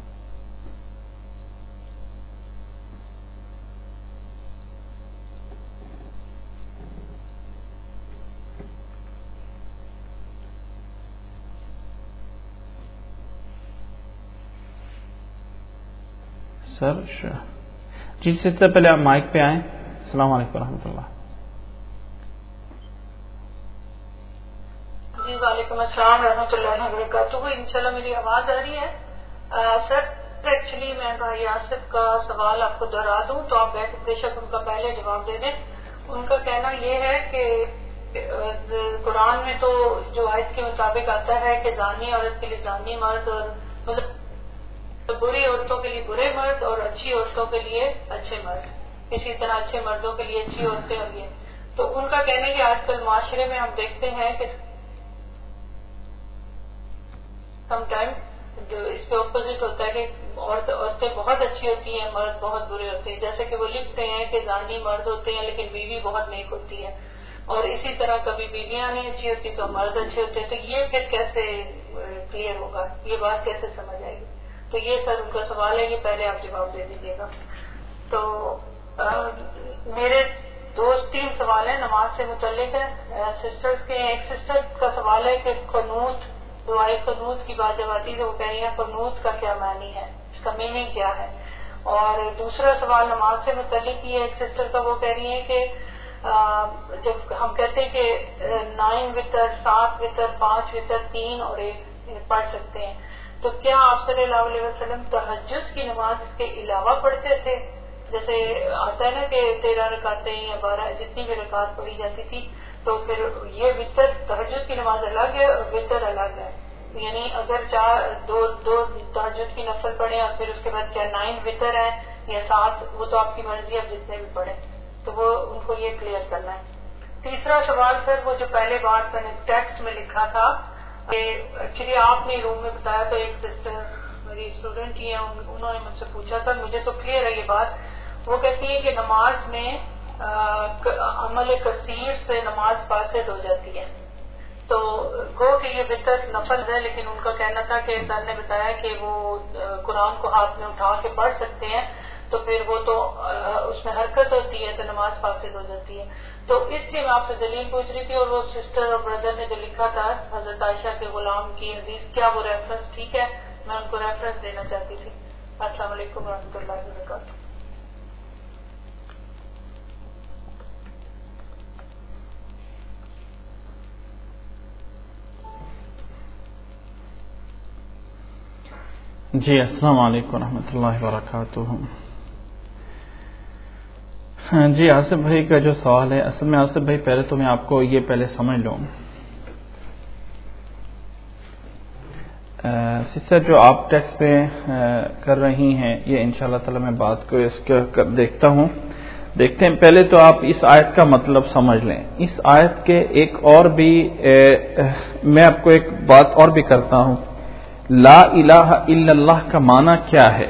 سر جی سر پہلے آپ مائک پہ آئیں۔ السلام علیکم ورحمۃ اللہ۔ جی وعلیکم السلام ورحمۃ اللہ وبرکاتہ۔ انشاءاللہ میری آواز آ رہی ہے؟ سر ایکچولی میں بھائی آصف کا سوال آپ کو دہرا دوں تو آپ بے شک ان کا پہلے جواب دے دیں۔ ان کا کہنا یہ ہے کہ قرآن میں تو جو آیت کے مطابق آتا ہے کہ زانی عورت کے لیے زانی مرد اور مطلب بری عورتوں کے لیے برے مرد اور اچھی عورتوں کے لیے اچھے مرد، اسی طرح اچھے مردوں کے لیے اچھی عورتیں اور یہ تو ان کا کہنا ہے کہ آج کل معاشرے میں ہم دیکھتے ہیں کہ سم ٹائم جو اس کے اپوزٹ ہوتا ہے کہ عورت عورتیں بہت اچھی ہوتی ہیں، مرد بہت برے ہوتے ہیں، جیسے کہ وہ لکھتے ہیں کہ زانی مرد ہوتے ہیں لیکن بیوی بہت نیک ہوتی ہے، اور اسی طرح کبھی بیویاں نہیں اچھی ہوتی تو مرد اچھے ہوتے ہیں۔ تو یہ پھر کیسے کلیئر ہوگا، یہ بات کیسے سمجھ آئے گی؟ تو یہ سر ان کا سوال ہے، یہ پہلے آپ جواب دے دیجیے گا۔ تو میرے دو تین سوال ہیں نماز سے متعلق ہے سسٹرز کے۔ ایک سسٹر کا سوال ہے کہ قنوت دعائے قنوت کی بات جب آتی ہے تو وہ کہہ رہی ہیں قنوت کا کیا معنی ہے، اس کا میننگ کیا ہے؟ اور دوسرا سوال نماز سے متعلق ہی ہے ایک سسٹر کا، وہ کہہ رہی ہیں کہ جب ہم کہتے ہیں کہ نائن وطر، سات وطر، پانچ وطر، تین اور ایک پڑھ سکتے ہیں، تو کیا آپ صلی اللہ علیہ وسلم تہجد کی نماز اس کے علاوہ پڑھتے تھے؟ جیسے آتا ہے نا کہ تیرہ رکعتیں یا بارہ جتنی بھی رکعت پڑھی جاتی تھی، تو پھر یہ وطر تہجد کی نماز الگ ہے اور وطر الگ ہے، یعنی اگر چار دو دو تہجد کی نفل پڑھیں اور پھر اس کے بعد کیا نائن وطر ہے یا سات، وہ تو آپ کی مرضی ہے، آپ جتنے بھی پڑھیں، تو وہ ان کو یہ کلیئر کرنا ہے۔ تیسرا سوال سر وہ جو پہلے بات میں نے ٹیکسٹ میں لکھا تھا کہ ایکچولی آپ نے روم میں بتایا تو ایک سسٹر میری اسٹوڈنٹ ہی ہیں، انہوں نے مجھ سے پوچھا تھا، مجھے تو کلیئر ہے یہ بات، وہ کہتی ہے کہ نماز میں عمل کثیر سے نماز فاسد ہو جاتی ہے، تو گو کہ یہ وطر نفل ہے، لیکن ان کا کہنا تھا کہ سر نے بتایا کہ وہ قرآن کو ہاتھ میں اٹھا کے پڑھ سکتے ہیں، تو پھر وہ تو اس میں حرکت ہوتی ہے تو نماز فاسد ہو جاتی ہے۔ تو اس لیے میں آپ سے دلیل پوچھ رہی تھی، اور وہ سسٹر اور بردر نے جو لکھا تھا حضرت عائشہ کے غلام کی حدیث، کیا وہ ریفرنس ٹھیک ہے؟ میں ان کو ریفرنس دینا چاہتی تھی۔ السلام علیکم ورحمۃ اللہ وبرکاتہ۔ جی السلام علیکم ورحمۃ اللہ وبرکاتہ۔ جی آصف بھائی کا جو سوال ہے، اصل میں آصف بھائی پہلے تو میں آپ کو یہ پہلے سمجھ لوں، سسٹر جو آپ ٹیکسٹ پہ کر رہی ہیں یہ انشاءاللہ تعالی میں بات کو اس کے دیکھتا ہوں دیکھتے ہیں پہلے تو آپ اس آیت کا مطلب سمجھ لیں۔ اس آیت کے ایک اور بھی میں آپ کو ایک بات اور بھی کرتا ہوں، لا الہ الا اللہ کا معنی کیا ہے،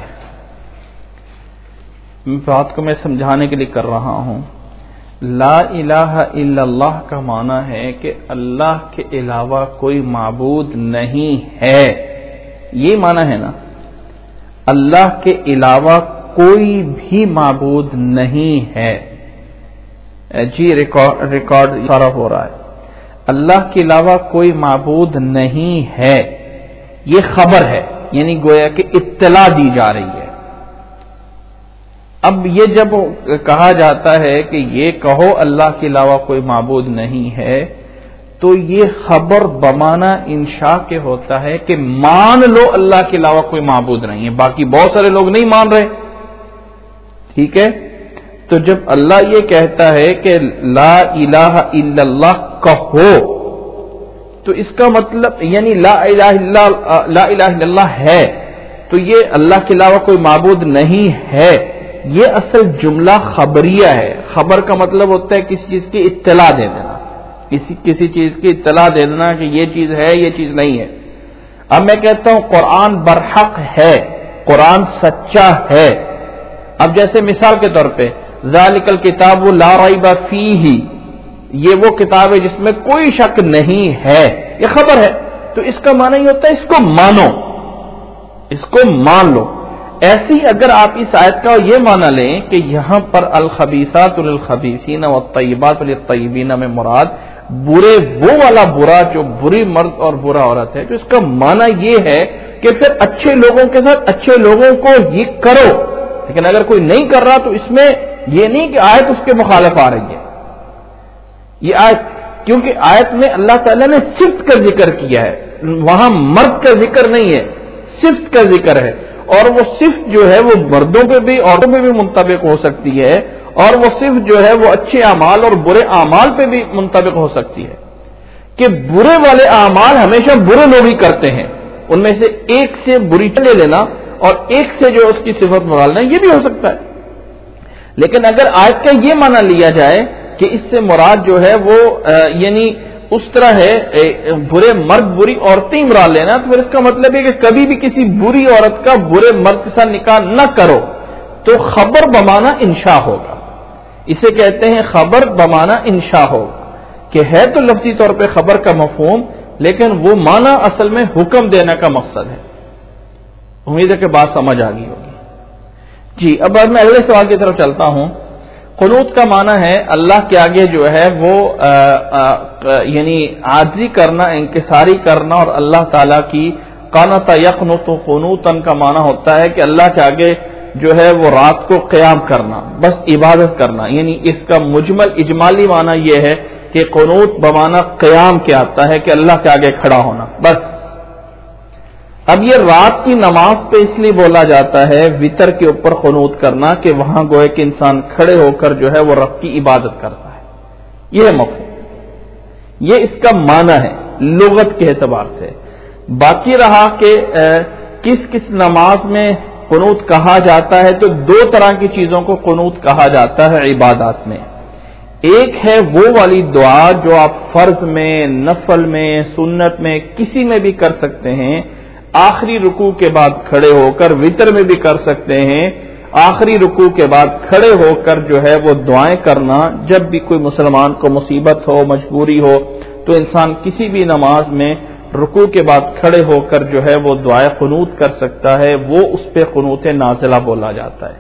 بات کو میں سمجھانے کے لیے کر رہا ہوں۔ لا الہ الا اللہ کا معنی ہے کہ اللہ کے علاوہ کوئی معبود نہیں ہے، یہ معنی ہے نا، اللہ کے علاوہ کوئی بھی معبود نہیں ہے۔ جی ریکارڈ ریکارڈ سارا ہو رہا ہے۔ اللہ کے علاوہ کوئی معبود نہیں ہے، یہ خبر ہے، یعنی گویا کہ اطلاع دی جا رہی ہے۔ اب یہ جب کہا جاتا ہے کہ یہ کہو اللہ کے علاوہ کوئی معبود نہیں ہے، تو یہ خبر بمانہ انشاء کے ہوتا ہے کہ مان لو اللہ کے علاوہ کوئی معبود نہیں ہے، باقی بہت سارے لوگ نہیں مان رہے، ٹھیک ہے؟ تو جب اللہ یہ کہتا ہے کہ لا الہ الا اللہ کہو، تو اس کا مطلب یعنی لا الہ الا لا الہ الا اللہ ہے، تو یہ اللہ کے علاوہ کوئی معبود نہیں ہے، یہ اصل جملہ خبریہ ہے۔ خبر کا مطلب ہوتا ہے کسی چیز کی اطلاع دے دینا، کسی کسی چیز کی اطلاع دے دینا کہ یہ چیز ہے، یہ چیز نہیں ہے۔ اب میں کہتا ہوں قرآن برحق ہے، قرآن سچا ہے۔ اب جیسے مثال کے طور پہ ذالک الکتاب لا ریب فیہ، یہ وہ کتاب ہے جس میں کوئی شک نہیں ہے، یہ خبر ہے، تو اس کا معنی یہ ہوتا ہے اس کو مانو، اس کو مان لو۔ ایسی اگر آپ اس آیت کا یہ معنی لیں کہ یہاں پر الخبیثات للخبیثین والطیبات للطیبین میں مراد برے وہ والا برا جو بری مرد اور برا عورت ہے، تو اس کا معنی یہ ہے کہ پھر اچھے لوگوں کے ساتھ اچھے لوگوں کو ہی کرو، لیکن اگر کوئی نہیں کر رہا تو اس میں یہ نہیں کہ آیت اس کے مخالف آ رہی ہے، یہ آیت کیونکہ آیت میں اللہ تعالیٰ نے صفت کا ذکر کیا ہے، وہاں مرد کا ذکر نہیں ہے، صفت کا ذکر ہے، اور وہ صفت جو ہے وہ مردوں پہ بھی عورتوں پہ بھی منطبق ہو سکتی ہے، اور وہ صفت جو ہے وہ اچھے اعمال اور برے اعمال پہ بھی منطبق ہو سکتی ہے کہ برے والے اعمال ہمیشہ برے لوگ ہی کرتے ہیں، ان میں سے ایک سے بری لے لینا اور ایک سے جو اس کی صفت نکالنا یہ بھی ہو سکتا ہے۔ لیکن اگر آیت کا یہ معنی لیا جائے کہ اس سے مراد جو ہے وہ یعنی اس طرح ہے برے مرد بری عورتیں مراد لینا، تو پھر اس کا مطلب ہے کہ کبھی بھی کسی بری عورت کا برے مرد کے ساتھ نکاح نہ کرو، تو خبر بمانہ انشاء ہوگا، اسے کہتے ہیں خبر بمانہ انشاء ہوگا، کہ ہے تو لفظی طور پہ خبر کا مفہوم، لیکن وہ معنی اصل میں حکم دینے کا مقصد ہے۔ امید ہے کہ بات سمجھ آ گئی ہوگی۔ جی اب میں اگلے سوال کی طرف چلتا ہوں۔ قنوت کا معنی ہے اللہ کے آگے جو ہے وہ آ آ یعنی عاجزی کرنا، انکساری کرنا، اور اللہ تعالیٰ کی قانت یقنط قنوتاً کا معنی ہوتا ہے کہ اللہ کے آگے جو ہے وہ رات کو قیام کرنا، بس عبادت کرنا، یعنی اس کا مجمل اجمالی معنی یہ ہے کہ قنوت بمعنی قیام کے آتا ہے کہ اللہ کے آگے کھڑا ہونا بس۔ اب یہ رات کی نماز پہ اس لیے بولا جاتا ہے وتر کے اوپر قنوت کرنا کہ وہاں گوئے کہ انسان کھڑے ہو کر جو ہے وہ رب کی عبادت کرتا ہے، یہ ہے مفہوم، یہ اس کا معنی ہے لغت کے اعتبار سے۔ باقی رہا کہ کس کس نماز میں قنوت کہا جاتا ہے، تو دو طرح کی چیزوں کو قنوت کہا جاتا ہے عبادات میں۔ ایک ہے وہ والی دعا جو آپ فرض میں، نفل میں، سنت میں کسی میں بھی کر سکتے ہیں، آخری رکوع کے بعد کھڑے ہو کر، وتر میں بھی کر سکتے ہیں، آخری رکوع کے بعد کھڑے ہو کر جو ہے وہ دعائیں کرنا، جب بھی کوئی مسلمان کو مصیبت ہو، مجبوری ہو، تو انسان کسی بھی نماز میں رکوع کے بعد کھڑے ہو کر جو ہے وہ دعائیں قنوت کر سکتا ہے، وہ اس پہ قنوت نازلہ بولا جاتا ہے۔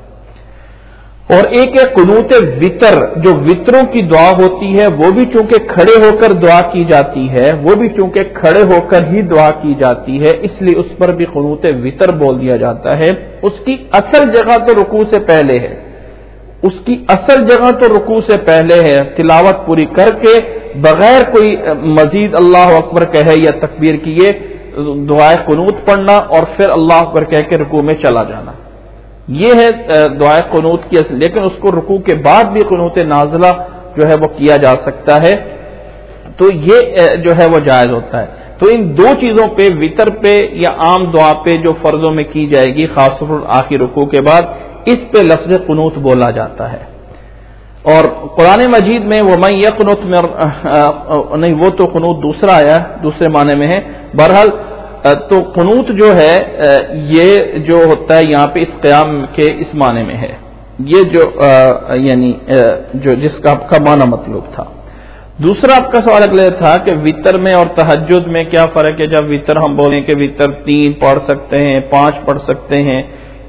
اور ایک ہے قنوت وتر، جو وتروں کی دعا ہوتی ہے، وہ بھی چونکہ کھڑے ہو کر دعا کی جاتی ہے، وہ بھی چونکہ کھڑے ہو کر ہی دعا کی جاتی ہے، اس لیے اس پر بھی قنوت وتر بول دیا جاتا ہے۔ اس کی اصل جگہ تو رکوع سے پہلے ہے، اس کی اصل جگہ تو رکوع سے پہلے ہے، تلاوت پوری کر کے بغیر کوئی مزید اللہ اکبر کہے یا تکبیر کیے دعائے قنوت پڑھنا اور پھر اللہ اکبر کہہ کے رکوع میں چلا جانا، یہ ہے دعائے قنوت کی اصل۔ لیکن اس کو رکوع کے بعد بھی قنوت نازلہ جو ہے وہ کیا جا سکتا ہے، تو یہ جو ہے وہ جائز ہوتا ہے۔ تو ان دو چیزوں پہ، وتر پہ یا عام دعا پہ جو فرضوں میں کی جائے گی، خاص طور پر آخری رکوع کے بعد، اس پہ لفظ قنوت بولا جاتا ہے۔ اور قرآن مجید میں وَمَن يَقْنُتْ مِن نہیں، وہ تو قنوت دوسرا آیا، دوسرے معنی میں ہے۔ بہرحال تو قنوت جو ہے یہ جو ہوتا ہے یہاں پہ اس قیام کے اس معنی میں ہے، یہ جو یعنی جو جس کا آپ کا معنی مطلوب تھا۔ دوسرا آپ کا سوال اگلے تھا کہ وتر میں اور تہجد میں کیا فرق ہے؟ جب وتر ہم بولیں کہ وتر تین پڑھ سکتے ہیں، پانچ پڑھ سکتے ہیں،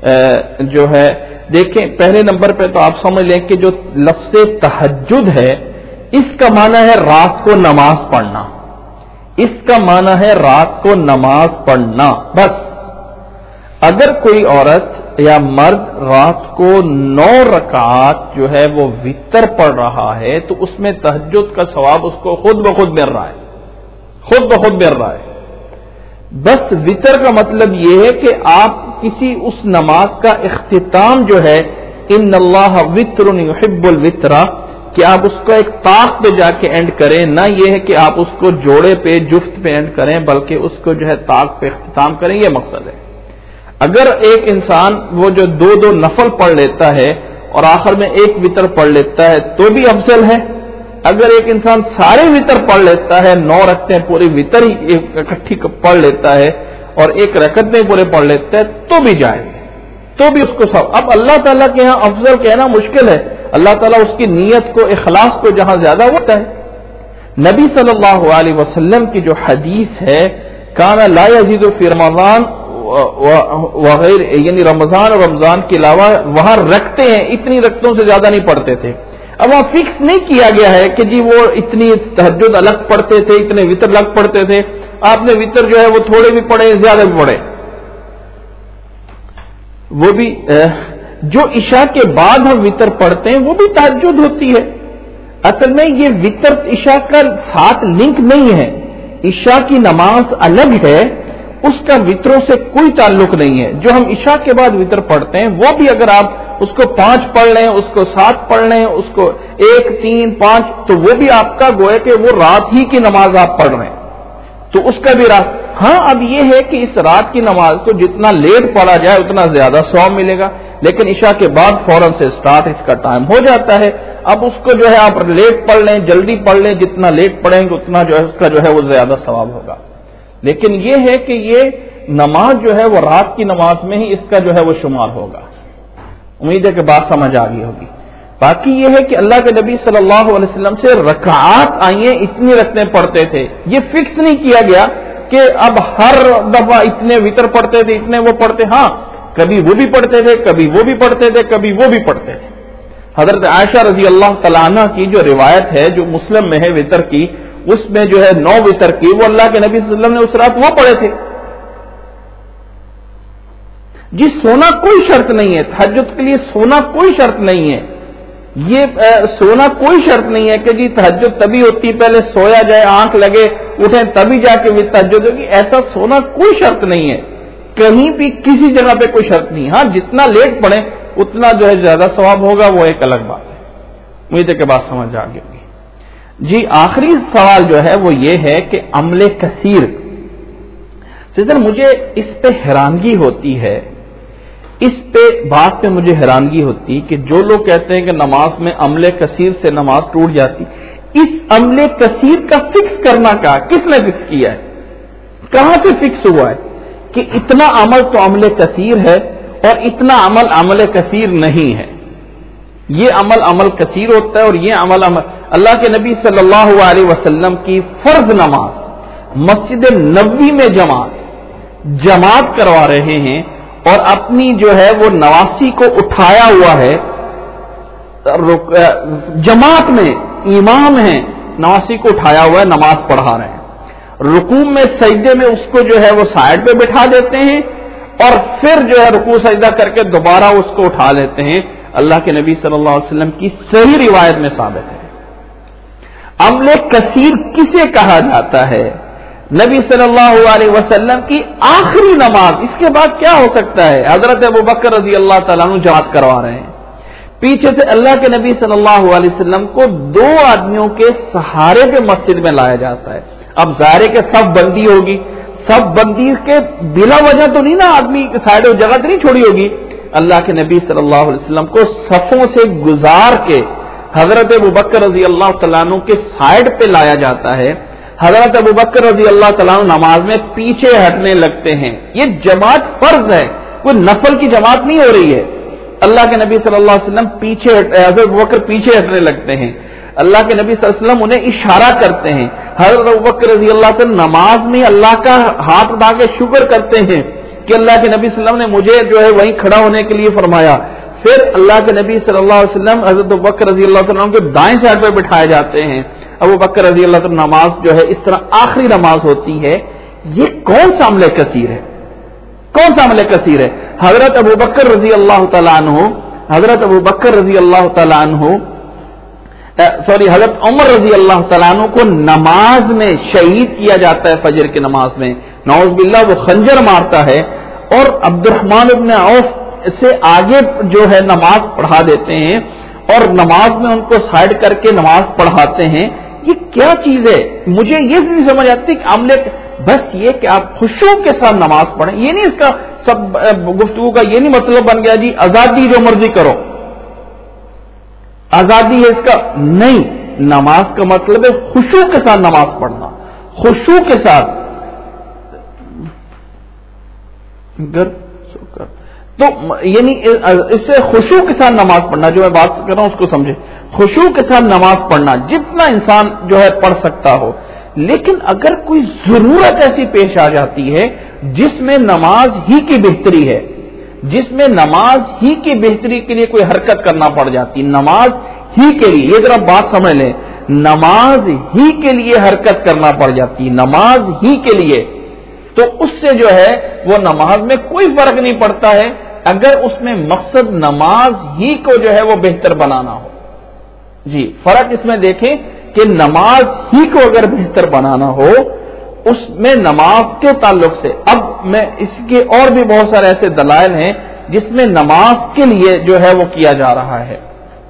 جو ہے دیکھیں پہلے نمبر پہ تو آپ سمجھ لیں کہ جو لفظ تہجد ہے اس کا معنی ہے رات کو نماز پڑھنا، اس کا معنی ہے رات کو نماز پڑھنا بس۔ اگر کوئی عورت یا مرد رات کو نو رکعات جو ہے وہ وتر پڑھ رہا ہے تو اس میں تہجد کا ثواب اس کو خود بخود مل رہا ہے، خود بخود مل رہا ہے۔ بس وتر کا مطلب یہ ہے کہ آپ کسی اس نماز کا اختتام جو ہے ان اللہ وتر یحب الوتر، کہ آپ اس کو ایک طاق پہ جا کے اینڈ کریں، نہ یہ ہے کہ آپ اس کو جوڑے پہ جفت پہ اینڈ کریں، بلکہ اس کو جو ہے طاق پہ اختتام کریں، یہ مقصد ہے۔ اگر ایک انسان وہ جو دو دو نفل پڑھ لیتا ہے اور آخر میں ایک وتر پڑھ لیتا ہے تو بھی افضل ہے۔ اگر ایک انسان سارے وتر پڑھ لیتا ہے، نو رکعتیں پوری وتر ہی اکٹھی پڑھ لیتا ہے اور ایک رکعت میں پورے پڑھ لیتا ہے تو بھی جائے گا، تو بھی اس کو سب۔ اب اللہ تعالیٰ کے یہاں افضل کہنا مشکل ہے، اللہ تعالیٰ اس کی نیت کو، اخلاص کو جہاں زیادہ ہوتا ہے۔ نبی صلی اللہ علیہ وسلم کی جو حدیث ہے کانا لا یزید فی رمضان وغیر، یعنی رمضان اور رمضان کے علاوہ وہاں رکھتے ہیں، اتنی رکعتوں سے زیادہ نہیں پڑھتے تھے۔ اب وہاں فکس نہیں کیا گیا ہے کہ جی وہ اتنی تہجد الگ پڑھتے تھے، اتنے وتر الگ پڑھتے تھے، آپ نے وتر جو ہے وہ تھوڑے بھی پڑھے زیادہ بھی پڑھے۔ وہ بھی جو عشاء کے بعد ہم وتر پڑھتے ہیں وہ بھی تہجد ہوتی ہے۔ اصل میں یہ وتر عشاء کا ساتھ لنک نہیں ہے، عشاء کی نماز الگ ہے، اس کا وتروں سے کوئی تعلق نہیں ہے۔ جو ہم عشاء کے بعد وتر پڑھتے ہیں وہ بھی اگر آپ اس کو پانچ پڑھ لیں، اس کو سات پڑھ لیں، اس کو ایک تین پانچ، تو وہ بھی آپ کا گویا کہ وہ رات ہی کی نماز آپ پڑھ رہے ہیں، تو اس کا بھی رات۔ ہاں اب یہ ہے کہ اس رات کی نماز کو جتنا لیٹ پڑھا جائے اتنا زیادہ ثواب ملے گا، لیکن عشاء کے بعد فوراً سے سٹارٹ اس کا ٹائم ہو جاتا ہے۔ اب اس کو جو ہے آپ لیٹ پڑھ لیں، جلدی پڑھ لیں، جتنا لیٹ پڑھیں گے اتنا جو ہے اس کا جو ہے وہ زیادہ ثواب ہوگا۔ لیکن یہ ہے کہ یہ نماز جو ہے وہ رات کی نماز میں ہی اس کا جو ہے وہ شمار ہوگا۔ امید ہے کہ بات سمجھ آ گئی ہوگی۔ باقی یہ ہے کہ اللہ کے نبی صلی اللہ علیہ وسلم سے رکعات آئیں اتنی رکعتیں پڑھتے تھے، یہ فکس نہیں کیا گیا کہ اب ہر دفعہ اتنے وتر پڑھتے تھے، اتنے وہ پڑھتے۔ ہاں کبھی وہ بھی پڑھتے تھے، کبھی وہ بھی پڑھتے تھے، کبھی وہ بھی پڑھتے تھے۔ حضرت عائشہ رضی اللہ تعالیٰ عنہ کی جو روایت ہے جو مسلم میں ہے وتر کی، اس میں جو ہے نو وتر کی وہ اللہ کے نبی صلی اللہ علیہ وسلم نے اس رات وہ پڑھے تھے۔ جی سونا کوئی شرط نہیں ہے، تہجد کے لیے سونا کوئی شرط نہیں ہے، یہ سونا کوئی شرط نہیں ہے کہ جی تہجد تبھی ہوتی پہلے سویا جائے، آنکھ لگے اٹھیں تبھی جا کے بھی تہجد ہوگی، ایسا سونا کوئی شرط نہیں ہے، کہیں بھی کسی جگہ پہ کوئی شرط نہیں۔ ہاں جتنا لیٹ پڑھیں اتنا جو ہے زیادہ ثواب ہوگا، وہ ایک الگ بات ہے۔ امید ہے کہ بات سمجھ آ گئی ہوگی۔ جی آخری سوال جو ہے وہ یہ ہے کہ عمل کثیر، سیدھا مجھے اس پہ حیرانگی ہوتی ہے، اس پہ بات پہ مجھے حیرانگی ہوتی کہ جو لوگ کہتے ہیں کہ نماز میں عمل کثیر سے نماز ٹوٹ جاتی، اس عمل کثیر کا فکس کرنا کا کس نے فکس کیا ہے؟ کہاں سے فکس ہوا ہے کہ اتنا عمل تو عمل کثیر ہے اور اتنا عمل عمل کثیر نہیں ہے؟ یہ عمل عمل کثیر ہوتا ہے اور یہ عمل عمل۔ اللہ کے نبی صلی اللہ علیہ وسلم کی فرض نماز مسجد نبوی میں جماعت جماعت کروا رہے ہیں اور اپنی جو ہے وہ نواسی کو اٹھایا ہوا ہے جماعت میں، امام ہیں نواسی کو اٹھایا ہوا ہے، نماز پڑھا رہے ہیں، رکوع میں سجدے میں اس کو جو ہے وہ سائڈ پہ بٹھا دیتے ہیں اور پھر جو ہے رکوع سجدہ کر کے دوبارہ اس کو اٹھا لیتے ہیں۔ اللہ کے نبی صلی اللہ علیہ وسلم کی صحیح روایت میں ثابت ہے۔ عمل کثیر کسے کہا جاتا ہے؟ نبی صلی اللہ علیہ وسلم کی آخری نماز، اس کے بعد کیا ہو سکتا ہے؟ حضرت ابوبکر رضی اللہ تعالیٰ عنہ جماعت کروا رہے ہیں، پیچھے سے اللہ کے نبی صلی اللہ علیہ وسلم کو دو آدمیوں کے سہارے پہ مسجد میں لایا جاتا ہے۔ اب ظاہر ہے کہ سب بندی ہوگی، سب بندی کے بلا وجہ تو نہیں نا آدمی سائڈ جگہ تو نہیں چھوڑی ہوگی۔ اللہ کے نبی صلی اللہ علیہ وسلم کو صفوں سے گزار کے حضرت ابوبکر رضی اللہ تعالیٰ عنہ کے سائڈ پہ لایا جاتا ہے۔ حضرت ابوبکر رضی اللہ تعالیٰ عنہ نماز میں پیچھے ہٹنے لگتے ہیں۔ یہ جماعت فرض ہے، کوئی نفل کی جماعت نہیں ہو رہی ہے۔ اللہ کے نبی صلی اللہ علیہ وسلم پیچھے حضرت ابوبکر پیچھے ہٹنے لگتے ہیں، اللہ کے نبی صلی اللہ علیہ وسلم انہیں اشارہ کرتے ہیں، حضرت ابوبکر رضی اللہ تعالیٰ نماز میں اللہ کا ہاتھ اٹھا کے شکر کرتے ہیں کہ اللہ کے نبی صلی اللہ علیہ وسلم نے مجھے جو ہے وہیں کھڑا ہونے کے لیے فرمایا۔ پھر اللہ کے نبی صلی اللہ علیہ وسلم حضرت ابوبکر رضی اللہ عنہ کے دائیں سائڈ پہ بٹھائے جاتے ہیں. ابوبکر رضی اللہ عنہ نماز جو ہے اس طرح آخری نماز ہوتی ہے. یہ کون سا عمل کثیر ہے؟ کون سا عمل کثیر ہے؟ حضرت ابوبکر رضی اللہ تعالیٰ عنہ حضرت ابوبکر رضی اللہ تعالیٰ عنہ سوری حضرت عمر رضی اللہ تعالیٰ عنہ کو نماز میں شہید کیا جاتا ہے. فجر کی نماز میں نعوذ باللہ وہ خنجر مارتا ہے اور عبد الرحمن ابن عوف سے آگے جو ہے نماز پڑھا دیتے ہیں اور نماز میں ان کو سائڈ کر کے نماز پڑھاتے ہیں. یہ کیا چیز ہے؟ مجھے یہ نہیں سمجھ آتی کہ عملے بس یہ کہ آپ خشوع کے ساتھ نماز پڑھیں. یہ نہیں اس کا سب گفتگو کا یہ نہیں مطلب بن گیا جی آزادی جو مرضی کرو، آزادی ہے اس کا نہیں. نماز کا مطلب ہے خشوع کے ساتھ نماز پڑھنا، خشوع کے ساتھ. تو یعنی اس سے خشوع کے ساتھ نماز پڑھنا، جو میں بات کر رہا ہوں اس کو سمجھے. خشوع کے ساتھ نماز پڑھنا جتنا انسان جو ہے پڑھ سکتا ہو. لیکن اگر کوئی ضرورت ایسی پیش آ جاتی ہے جس میں نماز ہی کی بہتری ہے، جس میں نماز ہی کی بہتری کے لیے کوئی حرکت کرنا پڑ جاتی، نماز ہی کے لیے، یہ ذرا بات سمجھ لیں، نماز ہی کے لیے حرکت کرنا پڑ جاتی، نماز ہی کے لیے، تو اس سے جو ہے وہ نماز میں کوئی فرق نہیں پڑتا ہے اگر اس میں مقصد نماز ہی کو جو ہے وہ بہتر بنانا ہو. جی فرق اس میں دیکھیں کہ نماز ہی کو اگر بہتر بنانا ہو، اس میں نماز کے تعلق سے، اب میں اس کے اور بھی بہت سارے ایسے دلائل ہیں جس میں نماز کے لیے جو ہے وہ کیا جا رہا ہے.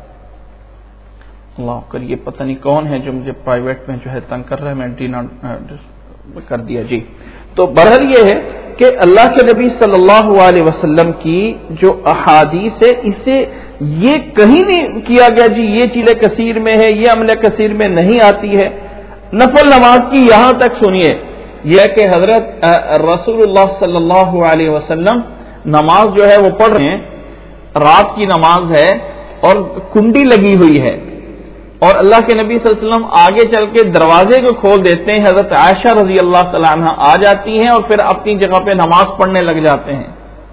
اللہ کر یہ پتہ نہیں کون ہے جو مجھے پرائیویٹ میں جو ہے تنگ کر رہا ہے، میں ڈی ناٹ کر دیا. جی تو بہرحال یہ ہے کہ اللہ کے نبی صلی اللہ علیہ وسلم کی جو احادیث ہے اسے یہ کہیں نہیں کیا گیا جی یہ چیزیں کثیر میں ہے، یہ عمل کثیر میں نہیں آتی ہے. نفل نماز کی یہاں تک سنیے یہ کہ حضرت رسول اللہ صلی اللہ علیہ وسلم نماز جو ہے وہ پڑھ رہے ہیں، رات کی نماز ہے اور کنڈی لگی ہوئی ہے اور اللہ کے نبی صلی اللہ علیہ وسلم آگے چل کے دروازے کو کھول دیتے ہیں. حضرت عائشہ رضی اللہ تعالیٰ عنہ آ جاتی ہیں اور پھر اپنی جگہ پہ نماز پڑھنے لگ جاتے ہیں.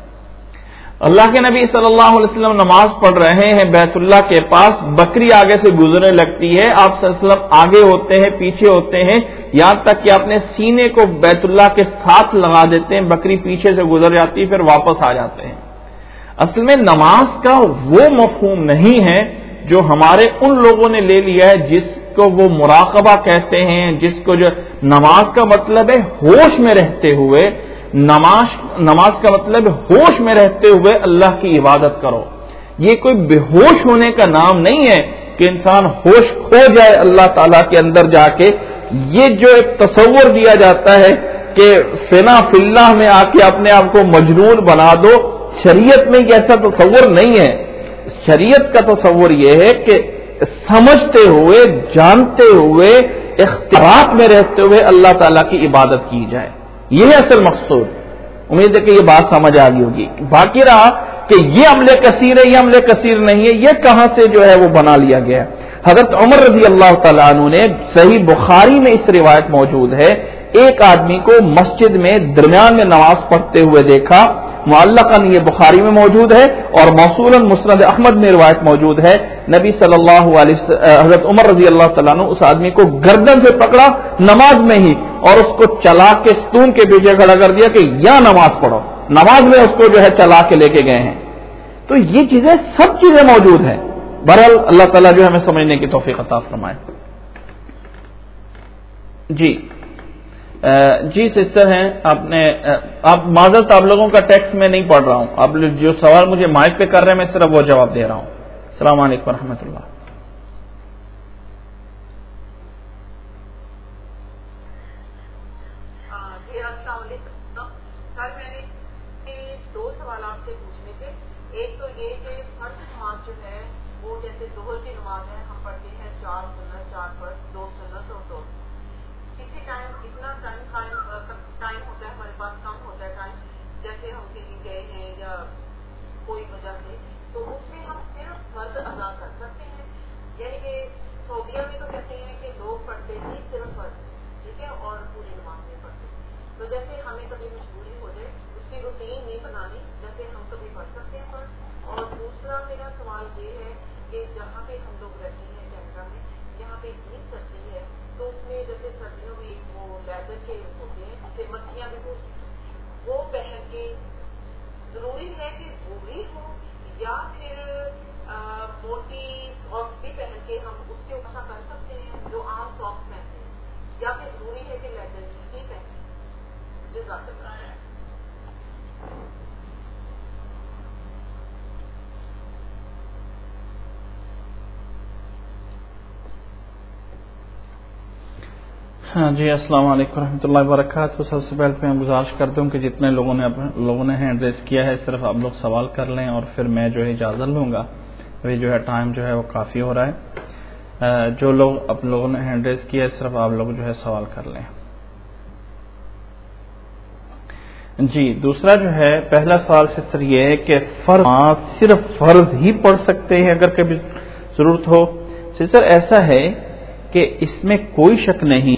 اللہ کے نبی صلی اللہ علیہ وسلم نماز پڑھ رہے ہیں بیت اللہ کے پاس، بکری آگے سے گزرنے لگتی ہے، آپ صلی اللہ علیہ وسلم آگے ہوتے ہیں پیچھے ہوتے ہیں، یہاں تک کہ اپنے سینے کو بیت اللہ کے ساتھ لگا دیتے ہیں، بکری پیچھے سے گزر جاتی ہے، پھر واپس آ جاتے ہیں. اصل میں نماز کا وہ مفہوم نہیں ہے جو ہمارے ان لوگوں نے لے لیا ہے جس کو وہ مراقبہ کہتے ہیں، جس کو جو نماز کا مطلب ہے ہوش میں رہتے ہوئے، نماز نماز کا مطلب ہوش میں رہتے ہوئے اللہ کی عبادت کرو. یہ کوئی بے ہوش ہونے کا نام نہیں ہے کہ انسان ہوش کھو جائے اللہ تعالیٰ کے اندر جا کے. یہ جو ایک تصور دیا جاتا ہے کہ فنا فی اللہ میں آ کے اپنے آپ کو مجنون بنا دو، شریعت میں یہ ایسا تصور نہیں ہے. شریعت کا تصور یہ ہے کہ سمجھتے ہوئے، جانتے ہوئے، اختیارات میں رہتے ہوئے اللہ تعالیٰ کی عبادت کی جائے. یہ ہے اصل مقصود. امید ہے کہ یہ بات سمجھ آ گئی ہوگی. باقی رہا کہ یہ عمل کثیر ہے، یہ عمل کثیر نہیں ہے، یہ کہاں سے جو ہے وہ بنا لیا گیا. حضرت عمر رضی اللہ تعالیٰ عنہ نے صحیح بخاری میں اس روایت موجود ہے، ایک آدمی کو مسجد میں درمیان میں نماز پڑھتے ہوئے دیکھا. معلقاً یہ بخاری میں موجود ہے اور موصولاً مسند احمد میں روایت موجود ہے. نبی صلی اللہ علیہ وسلم حضرت عمر رضی اللہ تعالیٰ عنہ اس آدمی کو گردن سے پکڑا نماز میں ہی اور اس کو چلا کے ستون کے پیچھے کھڑا کر دیا کہ یا نماز پڑھو. نماز میں اس کو جو ہے چلا کے لے کے گئے ہیں. تو یہ چیزیں سب چیزیں موجود ہیں. بہرحال اللہ تعالیٰ جو ہمیں سمجھنے کی توفیق عطا فرمائے. جی جی سسٹر ہیں آپ نے آپ معذرت آپ لوگوں کا ٹیکسٹ میں نہیں پڑھ رہا ہوں، آپ جو سوال مجھے مائک پہ کر رہے ہیں میں صرف وہ جواب دے رہا ہوں. السلام علیکم ورحمۃ اللہ. جی السلام علیکم سر، میں نے دو سوال آپ سے پوچھنے تھے. ایک تو یہ کہ فرض نماز جو ہے وہ جیسے ظہر کی نماز ہے ہم پڑھتے ہیں چار سنت چار فرض دو سنت اور دو کسی ٹائم اتنا ٹائم ٹائم ہوتا ہے ہمارے پاس کم ہوتا ہے ٹائم، جیسے ہم کہیں گئے ہیں یا کوئی وجہ سے، تو اس میں ہم صرف فرض ادا کر سکتے ہیں. یعنی کہ سعودیہ میں تو کہتے ہیں کہ لوگ پڑھتے ہی صرف فرض ٹھیک ہے اور پوری نماز میں پڑھتے ہیں. تو جیسے ہمیں کبھی مجبوری ہو جائے اس की रूटीन नहीं बनानी जैसे हम कभी पढ़ सकते हैं पर। और दूसरा मेरा सवाल ये है कि जहाँ पे हम लोग रहते हैं कनाडा में, यहाँ पे इतनी सर्दी है तो उसमें जैसे सर्दियों में वो लेदर के होते हैं फिर मक्खियाँ भी होती हैं, वो पहन के जरूरी है कि वो ही हो या फिर आ, मोटी सॉक्स भी पहन के हम उसके ऊपर कर सकते हैं जो आम सॉक्स पहनते हैं, या फिर जरूरी है कि लेदर ही पहने? जज़ाकल्लाह। हाँ जी, अस्सलाम वालेकुम रहमतुल्लाहि व बरकातहू। सबसे पहले मैं गुजारिश करता हूँ कि जितने लोगों ने लोगों ने हैंड रेस किया है सिर्फ आप लोग सवाल कर लें और फिर मैं जो है इजाज़त लूँगा। अभी जो है टाइम जो है वो काफ़ी हो रहा है। जो लोग आप लोगों ने हैंड रेस किया है सिर्फ आप लोग जो है सवाल कर लें। जी, दूसरा जो है पहला सवाल सिस्टर ये है कि फर्ज सिर्फ फर्ज ही पढ़ सकते हैं अगर कभी जरूरत हो। सिस्टर ऐसा है कि इसमें कोई शक नहीं।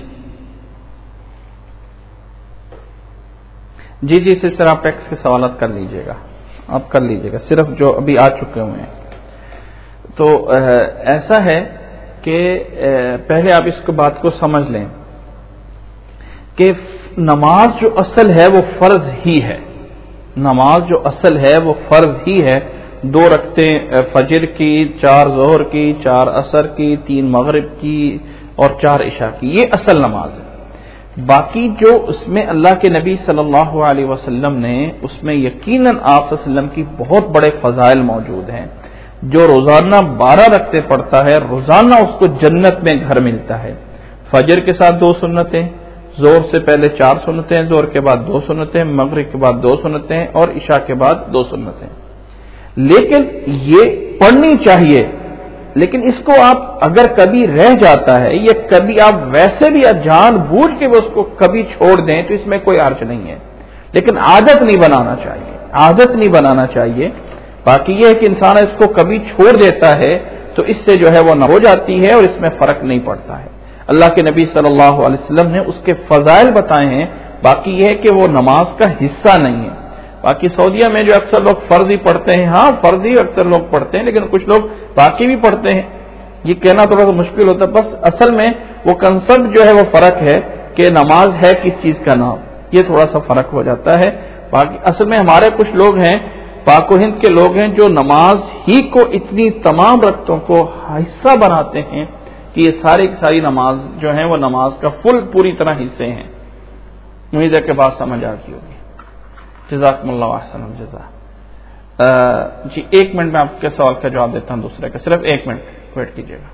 जी जी सिस्टर, आप टेक्स्ट के सवाल कर लीजिएगा, आप कर लीजिएगा, सिर्फ जो अभी आ चुके हुए हैं। तो ऐसा है कि पहले आप इसको बात को समझ लें कि नमाज जो असल है वो फर्ज ही है। नमाज जो असल है वो फर्ज ही है। दो रखते फजर की, चार जोहर की, चार असर की, तीन मगरिब की और चार इशा की, ये असल नमाज है। बाकी जो उसमें अल्लाह के नबी सल्लल्लाहु अलैहि वसल्लम ने उसमें यकीनन आप सल्लल्लाहु अलैहि वसल्लम की बहुत बड़े फजाइल मौजूद हैं। जो रोजाना बारह रखते पढ़ता है रोजाना उसको जन्नत में घर मिलता है। फजर के साथ दो सुन्नतें, जोर से पहले चार सुन्नतें, जोर के बाद दो सुन्नतें, मगरिब के बाद दो सुन्नतें और इशा के बाद दो सुन्नतें। लेकिन ये पढ़नी चाहिए, लेकिन इसको आप अगर कभी रह जाता है या कभी आप वैसे भी जानबूझ के उसको कभी छोड़ दें तो इसमें कोई अर्थ नहीं है, लेकिन आदत नहीं बनाना चाहिए, आदत नहीं बनाना चाहिए। बाकी ये है कि इंसान इसको कभी छोड़ देता है तो इससे जो है वो न हो जाती है और इसमें फर्क नहीं पड़ता है। अल्लाह के नबी सल्लल्लाहु अलैहि वसल्लम ने उसके फजाइल बताए हैं। बाकी यह है कि वो नमाज का हिस्सा नहीं है। बाकी सऊदीया में जो अक्सर लोग फर्ज ही पढ़ते हैं, हाँ फर्ज ही अक्सर लोग पढ़ते हैं, लेकिन कुछ लोग बाकी भी पढ़ते हैं। ये कहना थोड़ा सा मुश्किल होता है। बस असल में वो कंसेप्ट जो है वो फर्क है कि नमाज है किस चीज का नाम, ये थोड़ा सा फर्क हो जाता है। बाकी असल में हमारे कुछ लोग हैं, पाक हिंद के लोग हैं, जो नमाज ही को इतनी तमाम रकतों को हिस्सा बनाते हैं कि ये सारी की सारी नमाज जो है वो नमाज का फुल पूरी तरह हिस्से हैं। उम्मीद है कि बात समझ आ गई होगी। जज़ाकुमुल्लाह अहसन जज़ा। जी एक मिनट में आपके सवाल का जवाब देता हूं, दूसरे का, सिर्फ एक मिनट वेट कीजिएगा।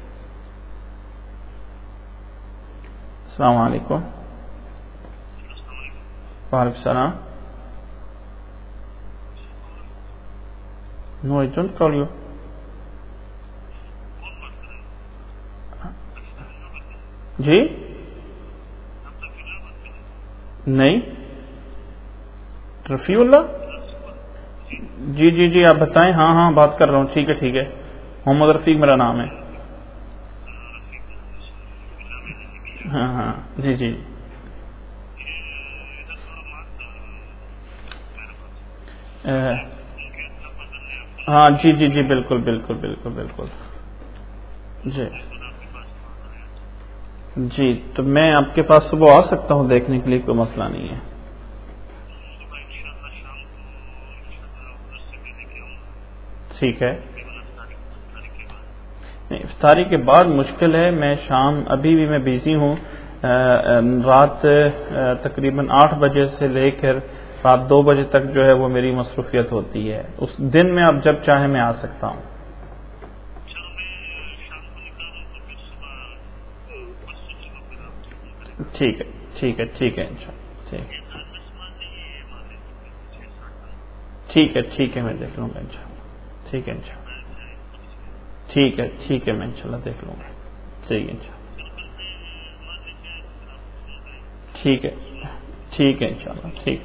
अस्सलाम वालेकुम। वालेकुम सलाम। No I don't call you. जी नहीं, रफीउल्लाह। जी जी जी आप बताएं। हाँ हाँ बात कर रहा हूँ। ठीक है ठीक है, मोहम्मद रफीक मेरा नाम है। हाँ हाँ जी जी आ, हाँ जी जी जी बिल्कुल बिल्कुल बिल्कुल बिल्कुल जी जी। तो मैं आपके पास सुबह आ सकता हूँ देखने के लिए, कोई मसला नहीं है। ठीक है, इफ्तारी के बाद मुश्किल है। मैं शाम अभी भी मैं बिजी हूँ। रात तकरीबन आठ बजे से लेकर रात दो बजे तक जो है वो मेरी मसरूफियत होती है। उस दिन में आप जब चाहे मैं आ सकता हूँ। ठीक है ठीक है ठीक है इंशाल्लाह। ठीक ठीक है ठीक है मैं देख लूंगा इंशाल्लाह। ठीक है इंशाल्लाह। ठीक है ठीक है मैं इंशाल्लाह देख लूंगा। ठीक है इंशाल्लाह। ठीक है ठीक है इंशाल्लाह। ठीक।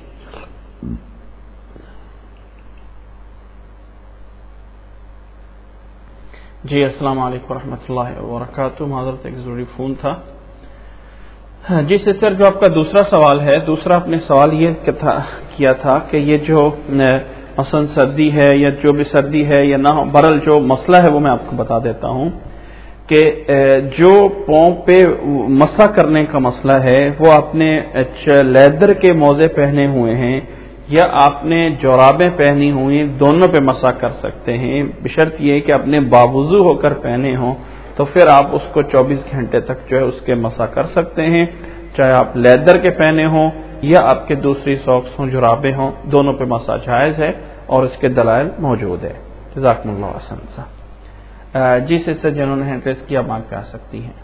जी अस्सलाम वालेकुम रहमतुल्लाहि व बरकातहू। माज़रत एक ज़रूरी फ़ोन था। جی سسٹر، جو آپ کا دوسرا سوال ہے، دوسرا آپ نے سوال یہ کیا تھا کہ یہ جو مثلا سردی ہے یا جو بھی سردی ہے یا نہ، برل جو مسئلہ ہے وہ میں آپ کو بتا دیتا ہوں کہ جو پاؤں پہ مسح کرنے کا مسئلہ ہے وہ آپ نے لیدر کے موزے پہنے ہوئے ہیں یا آپ نے جورابیں پہنی ہوئی، دونوں پہ مسح کر سکتے ہیں، بشرط یہ کہ اپنے باوضو ہو کر پہنے ہوں تو پھر آپ اس کو چوبیس گھنٹے تک جو ہے اس کے مسح کر سکتے ہیں، چاہے آپ لیدر کے پہنے ہوں یا آپ کے دوسری ساکس ہوں، جرابیں ہوں، دونوں پہ مسح جائز ہے اور اس کے دلائل موجود ہے۔ جزاکم اللہ حسن صاحب۔ جی سسٹر جنہوں نے ہینڈ ریز کیا مانگ پہ آ سکتی ہیں۔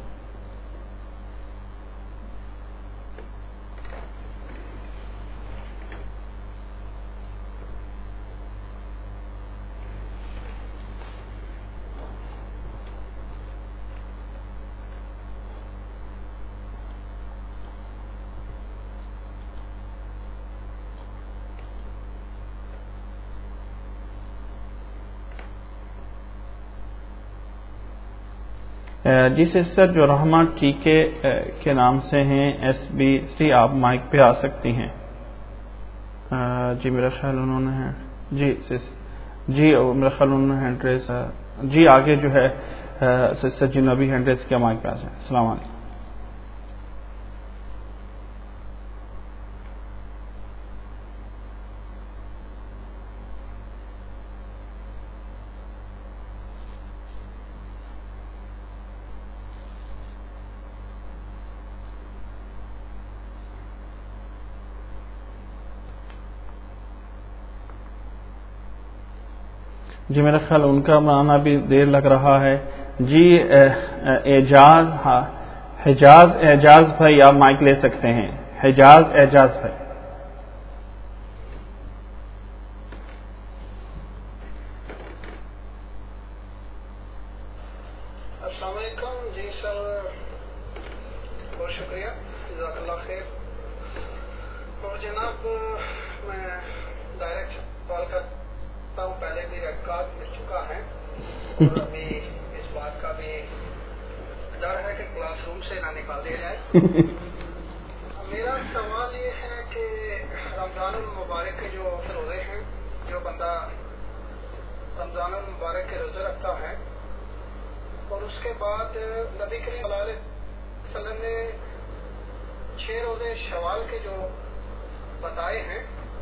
جی سسٹر جو رحمہ ٹیکے کے نام سے ہیں ایس بی سی، آپ مائک پہ آ سکتی ہیں۔ جی میرا خیال انہوں نے ہے جی سس جی میرا خیال انہوں نے ہینڈ ریز جی آگے جو ہے سسٹر جی نبی ہینڈ ریز کیا مائک پہ آ جائیں۔ السلام علیکم۔ جی میرا خیال ان کا آنا بھی دیر لگ رہا ہے۔ جی اعجاز، ہاں حجاز اعجاز بھائی آپ مائک لے سکتے ہیں۔ حجاز اعجاز بھائی۔ السلام علیکم۔ جی سر بہت شکریہ، جزاک اللہ خیر۔ اور جناب میں ڈائریکٹ کال کر پہلے بھی ریکارڈ مل چکا ہے اور ابھی اس بات کا بھی ڈر ہے کہ کلاس روم سے نہ نکال دیا جائے۔ میرا سوال یہ ہے کہ رمضان المبارک کے جو روزے ہیں، جو بندہ رمضان المبارک کے روزے رکھتا ہے اور اس کے بعد نبی کریم صلی اللہ علیہ وسلم نے چھ روزے شوال کے جو بتائے ہیں،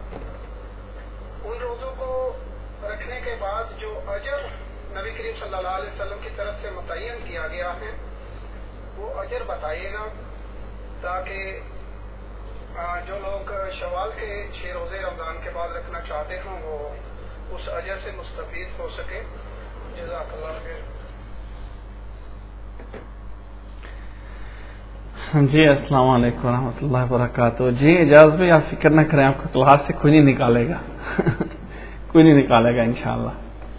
ان روزوں کو رکھنے کے بعد جو اجر نبی کریم صلی اللہ علیہ وسلم کی طرف سے متعین کیا گیا ہے وہ اجر بتائیے گا، تاکہ جو لوگ شوال کے چھ روزے رمضان کے بعد رکھنا چاہتے ہوں وہ اس اجر سے مستفید ہو سکے۔ جزاک اللہ خیر۔ جی السلام علیکم ورحمۃ اللہ وبرکاتہ۔ جی اعجاز بھائی آپ فکر نہ کریں، آپ کو کلاس سے کوئی نہیں نکالے گا کوئی نہیں نکالے گا انشاءاللہ۔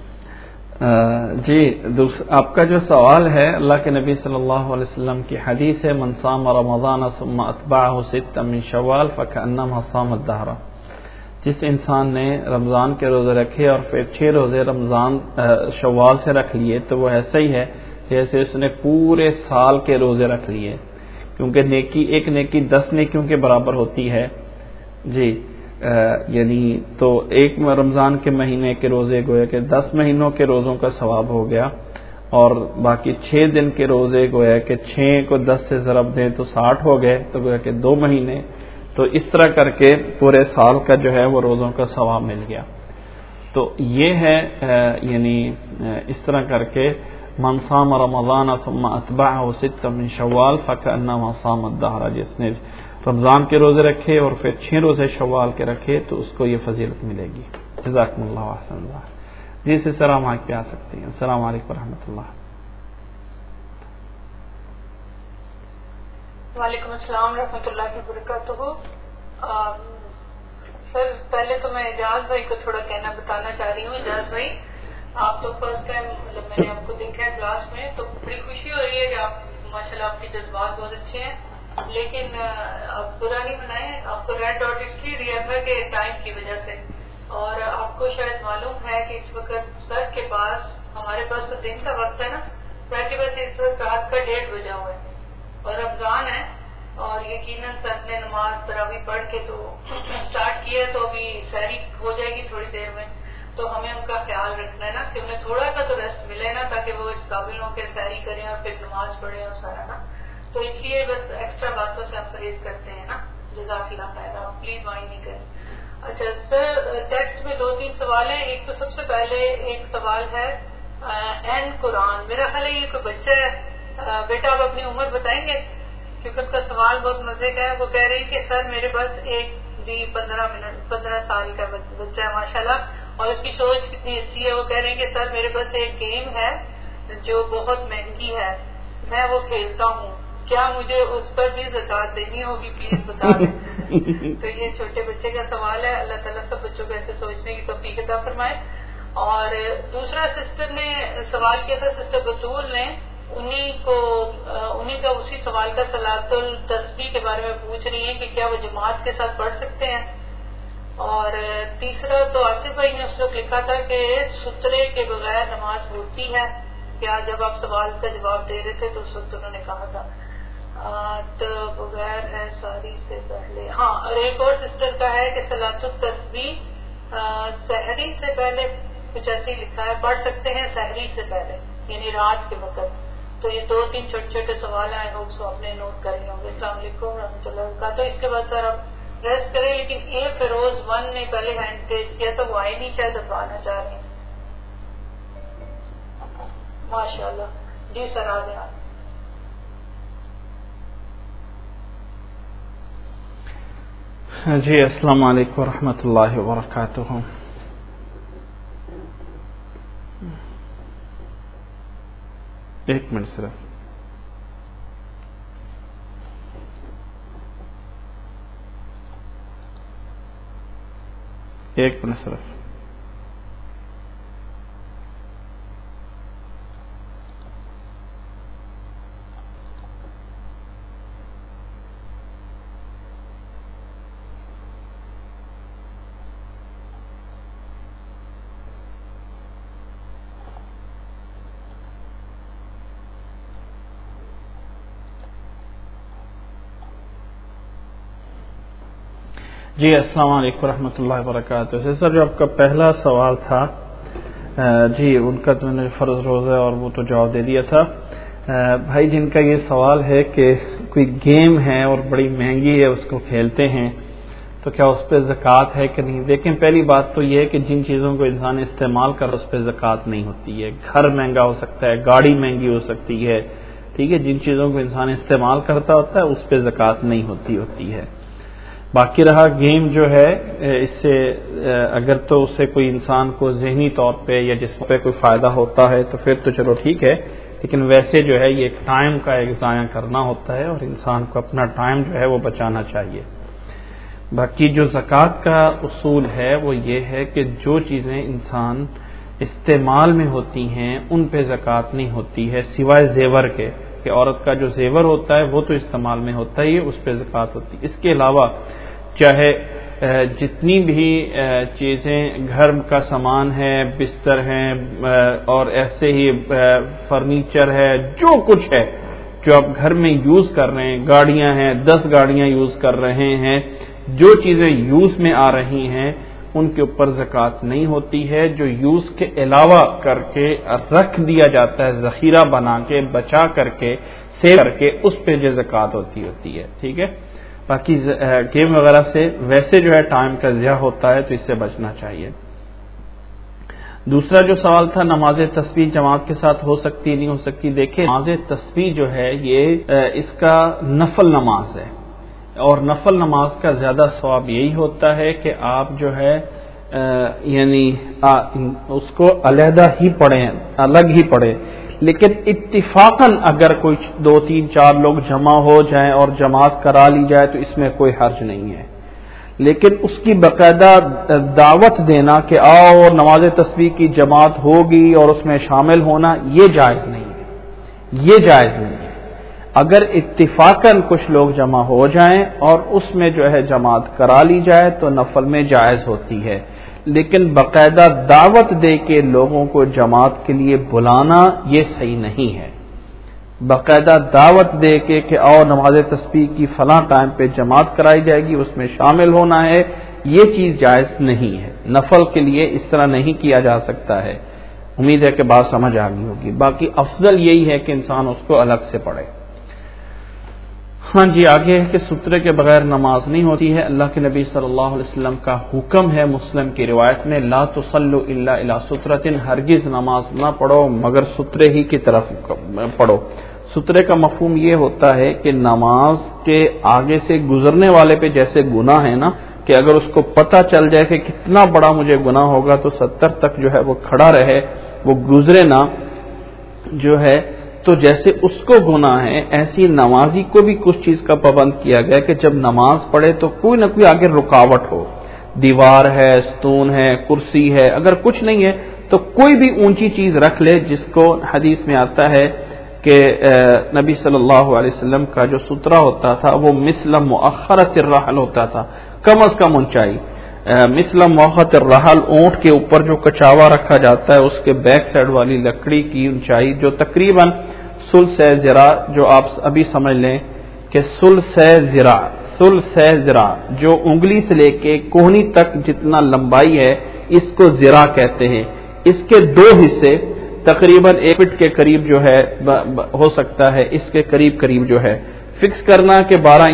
جی آپ کا جو سوال ہے، اللہ کے نبی صلی اللہ علیہ وسلم کی حدیث ہے، من صام رمضان ثم اتبعہ ستا من شوال فکأنما صام الدہر۔ جس انسان نے رمضان کے روزے رکھے اور پھر چھ روزے رمضان شوال سے رکھ لیے تو وہ ایسا ہی ہے جیسے اس نے پورے سال کے روزے رکھ لیے، کیونکہ نیکی ایک نیکی دس نیکیوں کے برابر ہوتی ہے۔ جی یعنی تو ایک رمضان کے مہینے کے روزے گویا کہ دس مہینوں کے روزوں کا ثواب ہو گیا، اور باقی چھ دن کے روزے گویا کہ چھ کو دس سے ضرب دیں تو ساٹھ ہو گئے، تو گویا کہ دو مہینے، تو اس طرح کر کے پورے سال کا جو ہے وہ روزوں کا ثواب مل گیا۔ تو یہ ہے یعنی اس طرح کر کے من صام رمضان ثم اتبعہ ستا من شوال فکأنما صام الدہر، جس نے رمضان کے روزے رکھے اور پھر چھ روزے شوال کے رکھے تو اس کو یہ فضیلت ملے گی۔ جزاکم اللہ احسن اللہ۔ جی سے سلام آج پہ آ سکتے ہیں۔ السلام علیکم ورحمۃ اللہ۔ وعلیکم السلام ورحمۃ اللہ وبرکاتہ۔ سر پہلے تو میں اعجاز بھائی کو تھوڑا کہنا بتانا چاہ رہی ہوں۔ اعجاز بھائی آپ تو فرسٹ ٹائم مطلب میں نے آپ کو دیکھا ہے کلاس میں، تو بڑی خوشی ہو رہی ہے کہ آپ ماشاءاللہ آپ کے جذبات بہت اچھے ہیں، لیکن آپ برا نہیں منائیں، آپ کو ریڈ ڈاٹ اس لیے دیا تھا کہ ٹائم کی وجہ سے، اور آپ کو شاید معلوم ہے کہ اس وقت سر کے پاس ہمارے پاس تو دن کا وقت ہے نا، سر کے پاس اس وقت رات کا ڈیڑھ بجا ہوا ہے اور رمضان ہے، اور یقیناً سر نے نماز تراویح پڑھ کے تو اسٹارٹ کیا تو ابھی سحری ہو جائے گی تھوڑی دیر میں، تو ہمیں ان کا خیال رکھنا ہے نا کہ انہیں تھوڑا سا تو ریسٹ ملے نا، تاکہ وہ اس قابل ہوں کہ سحری کریں اور پھر نماز پڑھیں اور سارا نا، تو اس لیے بس ایکسٹرا باتوں سے ہم پرہیز کرتے ہیں نا. جزاک اللہ خیر، آپ پلیز مائنڈ نہیں کریں. اچھا سر، ٹیکسٹ میں دو تین سوال ہیں. ایک تو سب سے پہلے ایک سوال ہے این قرآن، میرا خیال ہے یہ کوئی بچہ ہے. بیٹا آپ اپنی عمر بتائیں گے؟ کیونکہ اس کا سوال بہت مزے کا ہے. وہ کہہ رہی کہ سر میرے پاس ایک جی پندرہ منٹ پندرہ سال کا بچہ ہے ماشاءاللہ، اور اس کی سوچ کتنی اچھی ہے. وہ کہہ رہے ہیں کہ سر میرے پاس ایک گیم ہے جو بہت مہنگی ہے، میں وہ کھیلتا ہوں، کیا مجھے اس پر بھی زکوٰۃ دینی ہوگی؟ پلیز بتا دیں. تو یہ چھوٹے بچے کا سوال ہے. اللہ تعالیٰ سب بچوں کو ایسے سوچنے کی توفیق عطا فرمائے. اور دوسرا سسٹر نے سوال کیا تھا، سسٹر بطول نے، انہی کو انہی کا اسی سوال کا صلاۃ التسبیح کے بارے میں پوچھ رہی ہیں کہ کیا وہ جماعت کے ساتھ پڑھ سکتے ہیں. اور تیسرا تو آصف بھائی نے اس وقت لکھا تھا کہ سترے کے بغیر نماز ہوتی ہے کیا؟ جب آپ سوال کا جواب دے رہے تھے تو اس وقت انہوں نے کہا تھا تو بغیر ہے ساری سے پہلے. ہاں، اور ایک اور سسٹر کا ہے کہ صلاۃ التسبیح سحری سے پہلے کچھ ایسے ہی لکھا ہے، پڑھ سکتے ہیں سحری سے پہلے یعنی رات کے وقت. تو یہ دو تین چھوٹے چھوٹے سوال ہیں، آئی ہوپ سو اپنے نوٹ کر لیے ہوں گے. السلام علیکم و رحمۃ اللہ وبرکاتہ. تو اس کے بعد سر آپ ریسٹ کریں. لیکن اے فیروز ون نے پہلے ہینڈ ریز کیا تو وہ آئی نہیں، شاید اب آنا چاہ رہے ہیں. ماشاء اللہ. جی سر آ جائیں. جی السلام علیکم ورحمۃ اللہ وبرکاتہ. ایک منٹ صرف. ایک منٹ صرف. جی السلام علیکم ورحمۃ اللہ وبرکاتہ. سر جو آپ کا پہلا سوال تھا، جی ان کا تو میں نے فرض روزہ اور وہ تو جواب دے دیا تھا. بھائی جن کا یہ سوال ہے کہ کوئی گیم ہے اور بڑی مہنگی ہے، اس کو کھیلتے ہیں تو کیا اس پہ زکوٰۃ ہے کہ نہیں؟ دیکھیں پہلی بات تو یہ ہے کہ جن چیزوں کو انسان استعمال کر اس پہ زکوٰۃ نہیں ہوتی ہے. گھر مہنگا ہو سکتا ہے، گاڑی مہنگی ہو سکتی ہے، ٹھیک ہے. جن چیزوں کو انسان استعمال کرتا ہوتا ہے اس پہ زکوٰۃ نہیں ہوتی ہوتی ہے. باقی رہا گیم جو ہے، اس سے اگر تو اس سے کوئی انسان کو ذہنی طور پہ یا جسم پہ کوئی فائدہ ہوتا ہے تو پھر تو چلو ٹھیک ہے، لیکن ویسے جو ہے یہ ٹائم کا ایک ضائع کرنا ہوتا ہے اور انسان کو اپنا ٹائم جو ہے وہ بچانا چاہیے. باقی جو زکوٰۃ کا اصول ہے وہ یہ ہے کہ جو چیزیں انسان استعمال میں ہوتی ہیں ان پہ زکوٰۃ نہیں ہوتی ہے، سوائے زیور کے، کہ عورت کا جو زیور ہوتا ہے وہ تو استعمال میں ہوتا ہی ہے، اس پہ زکوٰۃ ہوتی ہے. اس کے علاوہ چاہے جتنی بھی چیزیں گھر کا سامان ہے، بستر ہیں اور ایسے ہی فرنیچر ہے، جو کچھ ہے جو آپ گھر میں یوز کر رہے ہیں، گاڑیاں ہیں، دس گاڑیاں یوز کر رہے ہیں، جو چیزیں یوز میں آ رہی ہیں ان کے اوپر زکوٰۃ نہیں ہوتی ہے. جو یوز کے علاوہ کر کے رکھ دیا جاتا ہے، ذخیرہ بنا کے، بچا کر کے، سیو کر کے، اس پہ جو زکوٰۃ ہوتی ہوتی ہے. ٹھیک ہے. باقی گیم وغیرہ سے ویسے جو ہے ٹائم کا ضیاع ہوتا ہے تو اس سے بچنا چاہیے. دوسرا جو سوال تھا نماز تسبیح جماعت کے ساتھ ہو سکتی نہیں ہو سکتی. دیکھیں نماز تسبیح جو ہے یہ اس کا نفل نماز ہے، اور نفل نماز کا زیادہ ثواب یہی ہوتا ہے کہ آپ جو ہے یعنی اس کو علیحدہ ہی پڑھیں، الگ ہی پڑھیں. لیکن اتفاقاً اگر کوئی دو تین چار لوگ جمع ہو جائیں اور جماعت کرا لی جائے تو اس میں کوئی حرج نہیں ہے. لیکن اس کی باقاعدہ دعوت دینا کہ آؤ نماز تسبیح کی جماعت ہوگی اور اس میں شامل ہونا، یہ جائز نہیں ہے، یہ جائز نہیں ہے. اگر اتفاقاً کچھ لوگ جمع ہو جائیں اور اس میں جو ہے جماعت کرا لی جائے تو نفل میں جائز ہوتی ہے. لیکن باقاعدہ دعوت دے کے لوگوں کو جماعت کے لیے بلانا یہ صحیح نہیں ہے. باقاعدہ دعوت دے کے کہ آؤ نماز تسبیح کی فلاں ٹائم پہ جماعت کرائی جائے گی، اس میں شامل ہونا ہے، یہ چیز جائز نہیں ہے. نفل کے لیے اس طرح نہیں کیا جا سکتا ہے. امید ہے کہ بات سمجھ آ گئی ہوگی. باقی افضل یہی ہے کہ انسان اس کو الگ سے پڑھے. ہاں جی، آگے کہ سترے کے بغیر نماز نہیں ہوتی ہے. اللہ کے نبی صلی اللہ علیہ وسلم کا حکم ہے مسلم کی روایت میں، لا تصلوا الا الی سترۃ، ہرگز نماز نہ پڑھو مگر سترے ہی کی طرف پڑھو. سترے کا مفہوم یہ ہوتا ہے کہ نماز کے آگے سے گزرنے والے پہ جیسے گناہ ہے نا، کہ اگر اس کو پتہ چل جائے کہ کتنا بڑا مجھے گناہ ہوگا تو ستر تک جو ہے وہ کھڑا رہے، وہ گزرے نا جو ہے. تو جیسے اس کو گناہ ہے، ایسی نمازی کو بھی کچھ چیز کا پابند کیا گیا کہ جب نماز پڑھے تو کوئی نہ کوئی آگے رکاوٹ ہو، دیوار ہے، ستون ہے، کرسی ہے، اگر کچھ نہیں ہے تو کوئی بھی اونچی چیز رکھ لے، جس کو حدیث میں آتا ہے کہ نبی صلی اللہ علیہ وسلم کا جو سترہ ہوتا تھا وہ مثل مؤخرۃ الرحل ہوتا تھا، کم از کم اونچائی. مثل مؤخرۃ الرحل، اونٹ کے اوپر جو کچاوا رکھا جاتا ہے اس کے بیک سائڈ والی لکڑی کی اونچائی جو تقریباً ثلث ذراع، جو آپ ابھی سمجھ لیں کہ ثلث ذراع ثلث ذراع جو انگلی سے لے کے کوہنی تک جتنا لمبائی ہے اس کو ذراع کہتے ہیں. اس کے دو حصے تقریباً ایک فٹ کے قریب جو ہے ہو سکتا ہے، اس کے قریب قریب جو ہے فکس کرنا کہ بارہ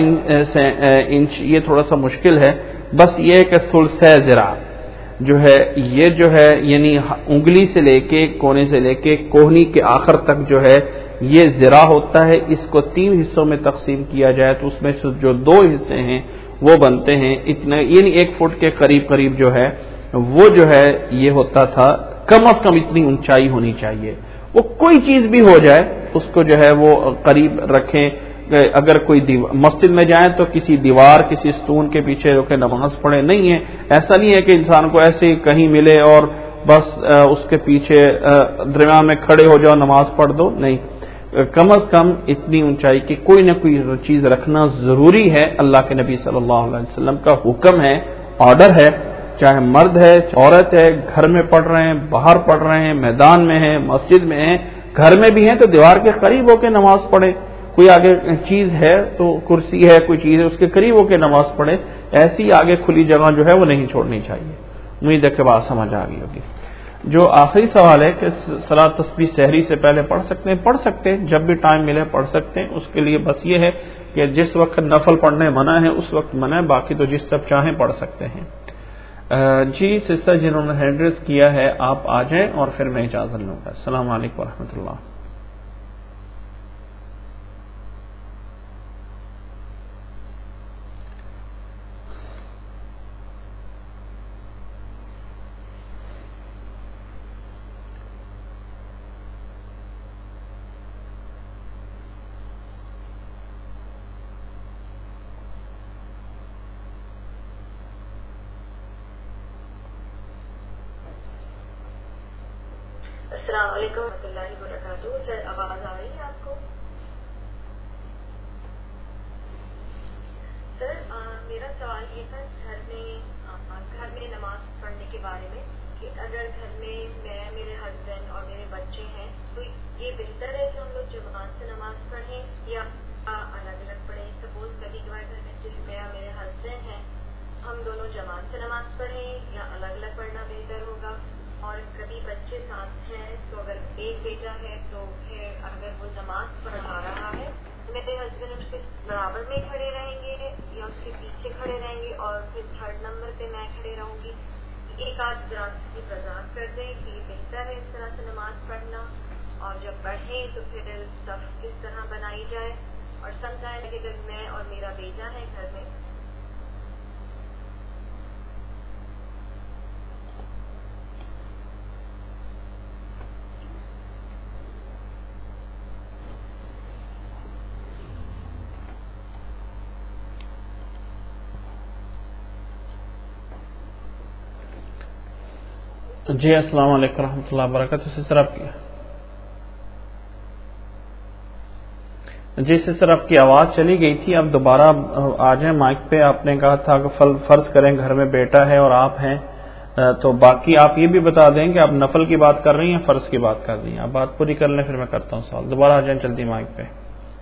انچ یہ تھوڑا سا مشکل ہے. بس یہ کہ ثلث ذراع جو ہے یہ جو ہے یعنی انگلی سے لے کے کونے سے لے کے کوہنی کے آخر تک جو ہے یہ ذراع ہوتا ہے. اس کو تین حصوں میں تقسیم کیا جائے تو اس میں سے جو دو حصے ہیں وہ بنتے ہیں اتنے، یعنی ایک فٹ کے قریب قریب جو ہے وہ جو ہے یہ ہوتا تھا. کم از کم اتنی اونچائی ہونی چاہیے. وہ کوئی چیز بھی ہو جائے اس کو جو ہے وہ قریب رکھیں. اگر کوئی مسجد میں جائیں تو کسی دیوار کسی ستون کے پیچھے رکے نماز پڑھے نہیں ہے. ایسا نہیں ہے کہ انسان کو ایسے ہی کہیں ملے اور بس اس کے پیچھے درمیان میں کھڑے ہو جاؤ نماز پڑھ دو، نہیں. کم از کم اتنی اونچائی کی کوئی نہ کوئی چیز رکھنا ضروری ہے. اللہ کے نبی صلی اللہ علیہ وسلم کا حکم ہے، آرڈر ہے. چاہے مرد ہے، عورت ہے، گھر میں پڑھ رہے ہیں، باہر پڑھ رہے ہیں، میدان میں ہیں، مسجد میں ہیں، گھر میں بھی ہیں تو دیوار کے قریب ہو کے نماز پڑھے. کوئی آگے چیز ہے تو کرسی ہے، کوئی چیز ہے اس کے قریب ہو کے نماز پڑھے. ایسی آگے کھلی جگہ جو ہے وہ نہیں چھوڑنی چاہیے. امید ہے کہ بات سمجھ آ گئی ہوگی. جو آخری سوال ہے کہ صلاۃ تسبیح سحری سے پہلے پڑھ سکتے ہیں، پڑھ سکتے ہیں، جب بھی ٹائم ملے پڑھ سکتے ہیں. اس کے لیے بس یہ ہے کہ جس وقت نفل پڑھنے منع ہے اس وقت منع ہے، باقی تو جس طرح چاہیں پڑھ سکتے ہیں. جی سسٹر جنہوں نے ہینڈ ریز کیا ہے آپ آ جائیں اور پھر میں اجازت لوں گا. السلام علیکم ورحمۃ اللہ. السلام علیکم ورحمۃ اللہ وبرکاتہ. سر آواز آ رہی ہے آپ کو؟ سر میرا سوال یہ تھا گھر میں گھر میں نماز پڑھنے کے بارے میں کہ اگر گھر میں میں میرے ہسبینڈ اور میرے بچے ہیں تو یہ بہتر ہے کہ ہم لوگ جماعت سے نماز پڑھیں یا الگ الگ پڑھیں. سپوز کبھی کبھار گھر میں صرف میں اور میرے ہسبینڈ ہیں، ہم دونوں جماعت سے نماز پڑھیں یا الگ الگ پڑھنا بہتر ہوگا. اور کبھی بچے ساتھ ہیں تو اگر ایک بیٹا ہے تو پھر اگر وہ نماز پڑھا رہا ہے میرے ہسبینڈ اس کے برابر میں کھڑے رہیں گے یا اس کے پیچھے کھڑے رہیں گے اور پھر تھرڈ نمبر پہ میں کھڑے رہوں گی. ایک آدھ برات کی وضاحت کر دیں کہ یہ بہتر ہے اس طرح سے نماز پڑھنا، اور جب پڑھیں تو پھر صف کس طرح بنائی جائے. اور سم ٹائم کہ اگر میں اور میرا بیٹا ہے گھر میں جی السلام علیکم ورحمۃ اللہ وبرکاتہ. سسر آپ کی جی سسر آپ کی آواز چلی گئی تھی، اب دوبارہ آ جائیں مائک پہ. آپ نے کہا تھا کہ فرض کریں گھر میں بیٹا ہے اور آپ ہیں تو باقی آپ یہ بھی بتا دیں کہ آپ نفل کی بات کر رہی ہیں فرض کی بات کر رہی ہیں. آپ بات پوری کر لیں پھر میں کرتا ہوں سوال. دوبارہ آ جائیں چلتی مائک پہ.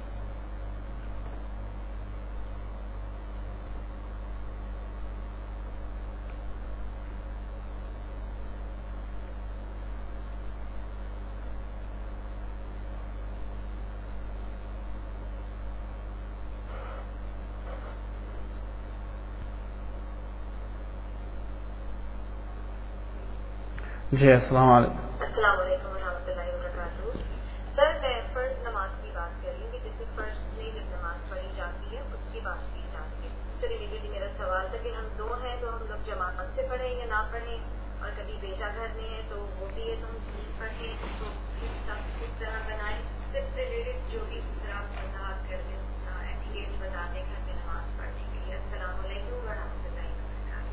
جی السلام علیکم. السلام علیکم و رحمۃ اللہ وبرکاتہ. سر میں فرض نماز کی بات کر رہی ہوں کہ جیسے فرض میں جب نماز پڑھی جاتی ہے اس کی بات کی جاتی ہے. اس سے ریلیٹڈ میرا سوال تھا کہ ہم دو ہیں تو ہم لوگ جماعت سے پڑھیں یا نہ پڑھیں, اور کبھی بیٹا گھر میں ہے تو وہ بھی ہے تو ہم پڑھیں, تو کس طرح بنائیں اس سے ریلیٹڈ جو بھی طرح وضاحت کر دیں, ایٹیکیٹ بتا دیں گھر میں نماز پڑھنے کے لیے. السلام علیکم و رحمۃ اللہ وبرکاتہ.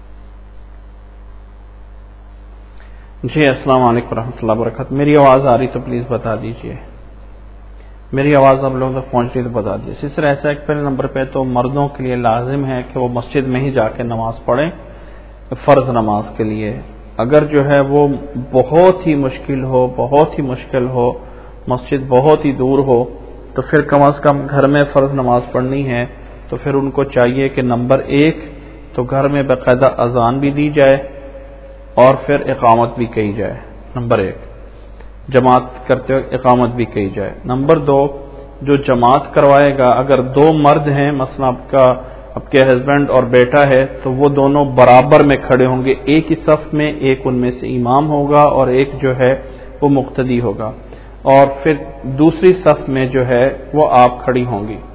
جی السلام علیکم ورحمۃ اللہ وبرکاتہ. میری آواز آ رہی تو پلیز بتا دیجئے. میری آواز آپ لوگوں تک پہنچ رہی تو بتا دیجیے. اس طرح ایسا ایک پہلے نمبر پہ تو مردوں کے لیے لازم ہے کہ وہ مسجد میں ہی جا کے نماز پڑھیں فرض نماز کے لیے. اگر جو ہے وہ بہت ہی مشکل ہو بہت ہی مشکل ہو مسجد بہت ہی دور ہو تو پھر کم از کم گھر میں فرض نماز پڑھنی ہے تو پھر ان کو چاہیے کہ نمبر ایک تو گھر میں باقاعدہ اذان بھی دی جائے اور پھر اقامت بھی کہی جائے. نمبر ایک جماعت کرتے وقت اقامت بھی کہی جائے. نمبر دو جو جماعت کروائے گا اگر دو مرد ہیں مثلا آپ کا آپ کے ہسبینڈ اور بیٹا ہے تو وہ دونوں برابر میں کھڑے ہوں گے ایک ہی صف میں. ایک ان میں سے امام ہوگا اور ایک جو ہے وہ مقتدی ہوگا اور پھر دوسری صف میں جو ہے وہ آپ کھڑی ہوں گی.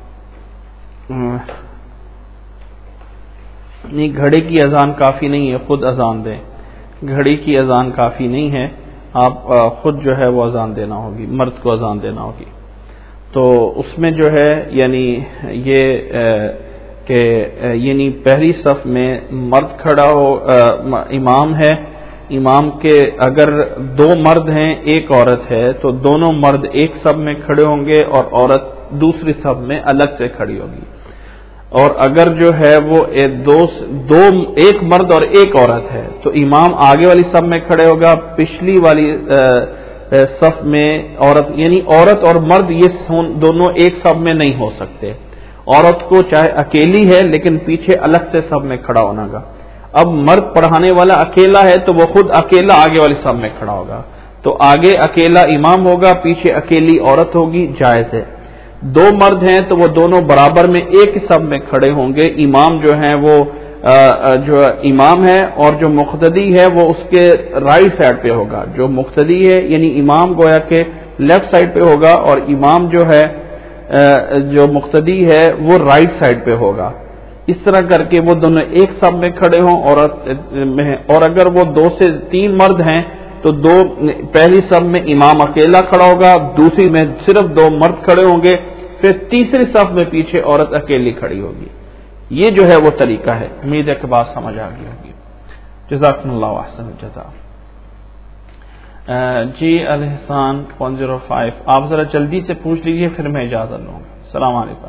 نہیں گھڑی کی اذان کافی نہیں ہے, خود اذان دیں. گھڑی کی اذان کافی نہیں ہے, آپ خود جو ہے وہ اذان دینا ہوگی, مرد کو اذان دینا ہوگی. تو اس میں جو ہے یعنی یہ کہ یعنی پہلی صف میں مرد کھڑا ہو, امام ہے, امام کے اگر دو مرد ہیں ایک عورت ہے تو دونوں مرد ایک صف میں کھڑے ہوں گے اور عورت دوسری صف میں الگ سے کھڑی ہوگی. اور اگر جو ہے وہ دو, دو ایک مرد اور ایک عورت ہے تو امام آگے والی صف میں کھڑے ہوگا, پچھلی والی صف میں عورت, یعنی عورت اور مرد یہ دونوں ایک صف میں نہیں ہو سکتے. عورت کو چاہے اکیلی ہے لیکن پیچھے الگ سے صف میں کھڑا ہونا گا. اب مرد پڑھانے والا اکیلا ہے تو وہ خود اکیلا آگے والی صف میں کھڑا ہوگا, تو آگے اکیلا امام ہوگا پیچھے اکیلی عورت ہوگی, جائز ہے. دو مرد ہیں تو وہ دونوں برابر میں ایک صف میں کھڑے ہوں گے. امام جو ہیں وہ جو امام ہے اور جو مقتدی ہے وہ اس کے رائٹ سائڈ پہ ہوگا. جو مقتدی ہے یعنی امام گویا کہ لیفٹ سائڈ پہ ہوگا اور امام جو ہے جو مقتدی ہے وہ رائٹ سائڈ پہ ہوگا. اس طرح کر کے وہ دونوں ایک صف میں کھڑے ہوں عورت میں. اور اگر وہ دو سے تین مرد ہیں تو دو پہلی صف میں امام اکیلا کھڑا ہوگا, دوسری میں صرف دو مرد کھڑے ہوں گے, پھر تیسری صف میں پیچھے عورت اکیلی کھڑی ہوگی. یہ جو ہے وہ طریقہ ہے. امید ہے کہ بات سمجھ آ گئی ہوگی. جزاکم اللہ احسن الجزاء. جی الحسان ون زیرو فائیو آپ ذرا جلدی سے پوچھ لیجئے پھر میں اجازت لوں گا. السلام علیکم.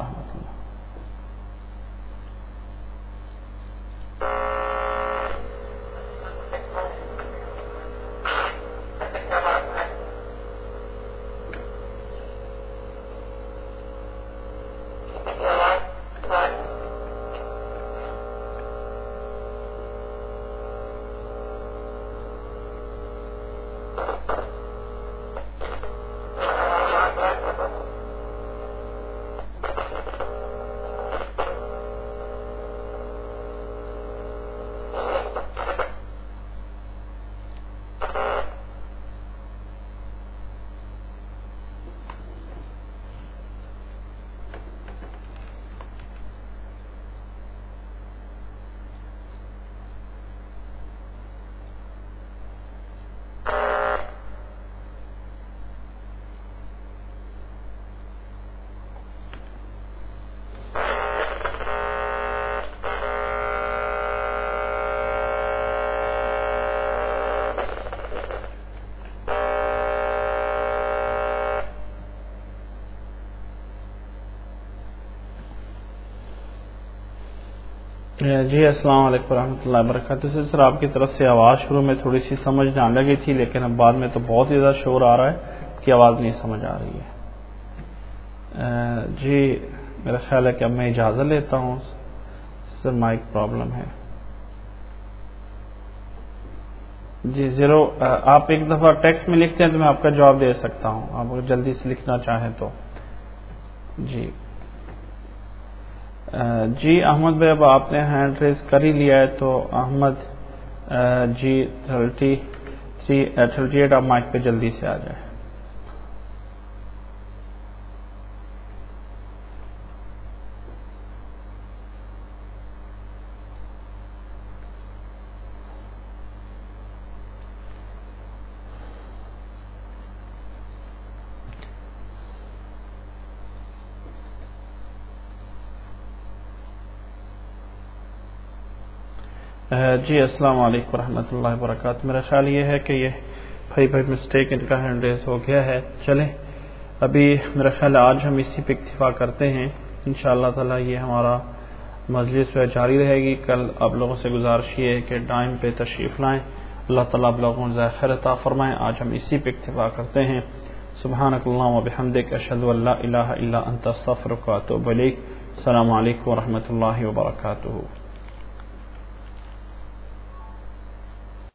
جی السلام علیکم ورحمۃ اللہ وبرکاتہ. سر آپ کی طرف سے آواز شروع میں تھوڑی سی سمجھ نہ لگی تھی، لیکن اب بعد میں تو بہت ہی زیادہ شور آ رہا ہے کہ آواز نہیں سمجھ آ رہی ہے. جی میرا خیال ہے کہ اب میں اجازت لیتا ہوں. سر مائک پرابلم ہے. جی زیرو آپ ایک دفعہ ٹیکسٹ میں لکھتے ہیں تو میں آپ کا جواب دے سکتا ہوں، آپ اگر جلدی سے لکھنا چاہیں تو. جی جی احمد بھائی اب آپ نے ہینڈ ریز کر ہی لیا ہے تو Ahmed ji thirty three thirty eight آپ مائک پہ جلدی سے آ جائیں. جی السلام علیکم ورحمۃ اللہ وبرکاتہ. میرا خیال یہ ہے کہ یہ بھائی بھائی مسٹیک ان کا ہینڈ ریز ہو گیا ہے. چلیں ابھی میرا خیال آج ہم اسی پہ اکتفا کرتے ہیں. انشاءاللہ تعالی یہ ہمارا مجلس جاری رہے گی. کل آپ لوگوں سے گزارش یہ ہے کہ ٹائم پہ تشریف لائیں. اللہ تعالیٰ آپ لوگوں کو خیر عطا فرمائیں. آج ہم اسی پہ اکتفا کرتے ہیں. سبحانک اللہم و بحمدک اشہد ان لا الہ الا انت استغفرک و اتوب الیک. السلام علیکم ورحمۃ اللہ وبرکاتہ.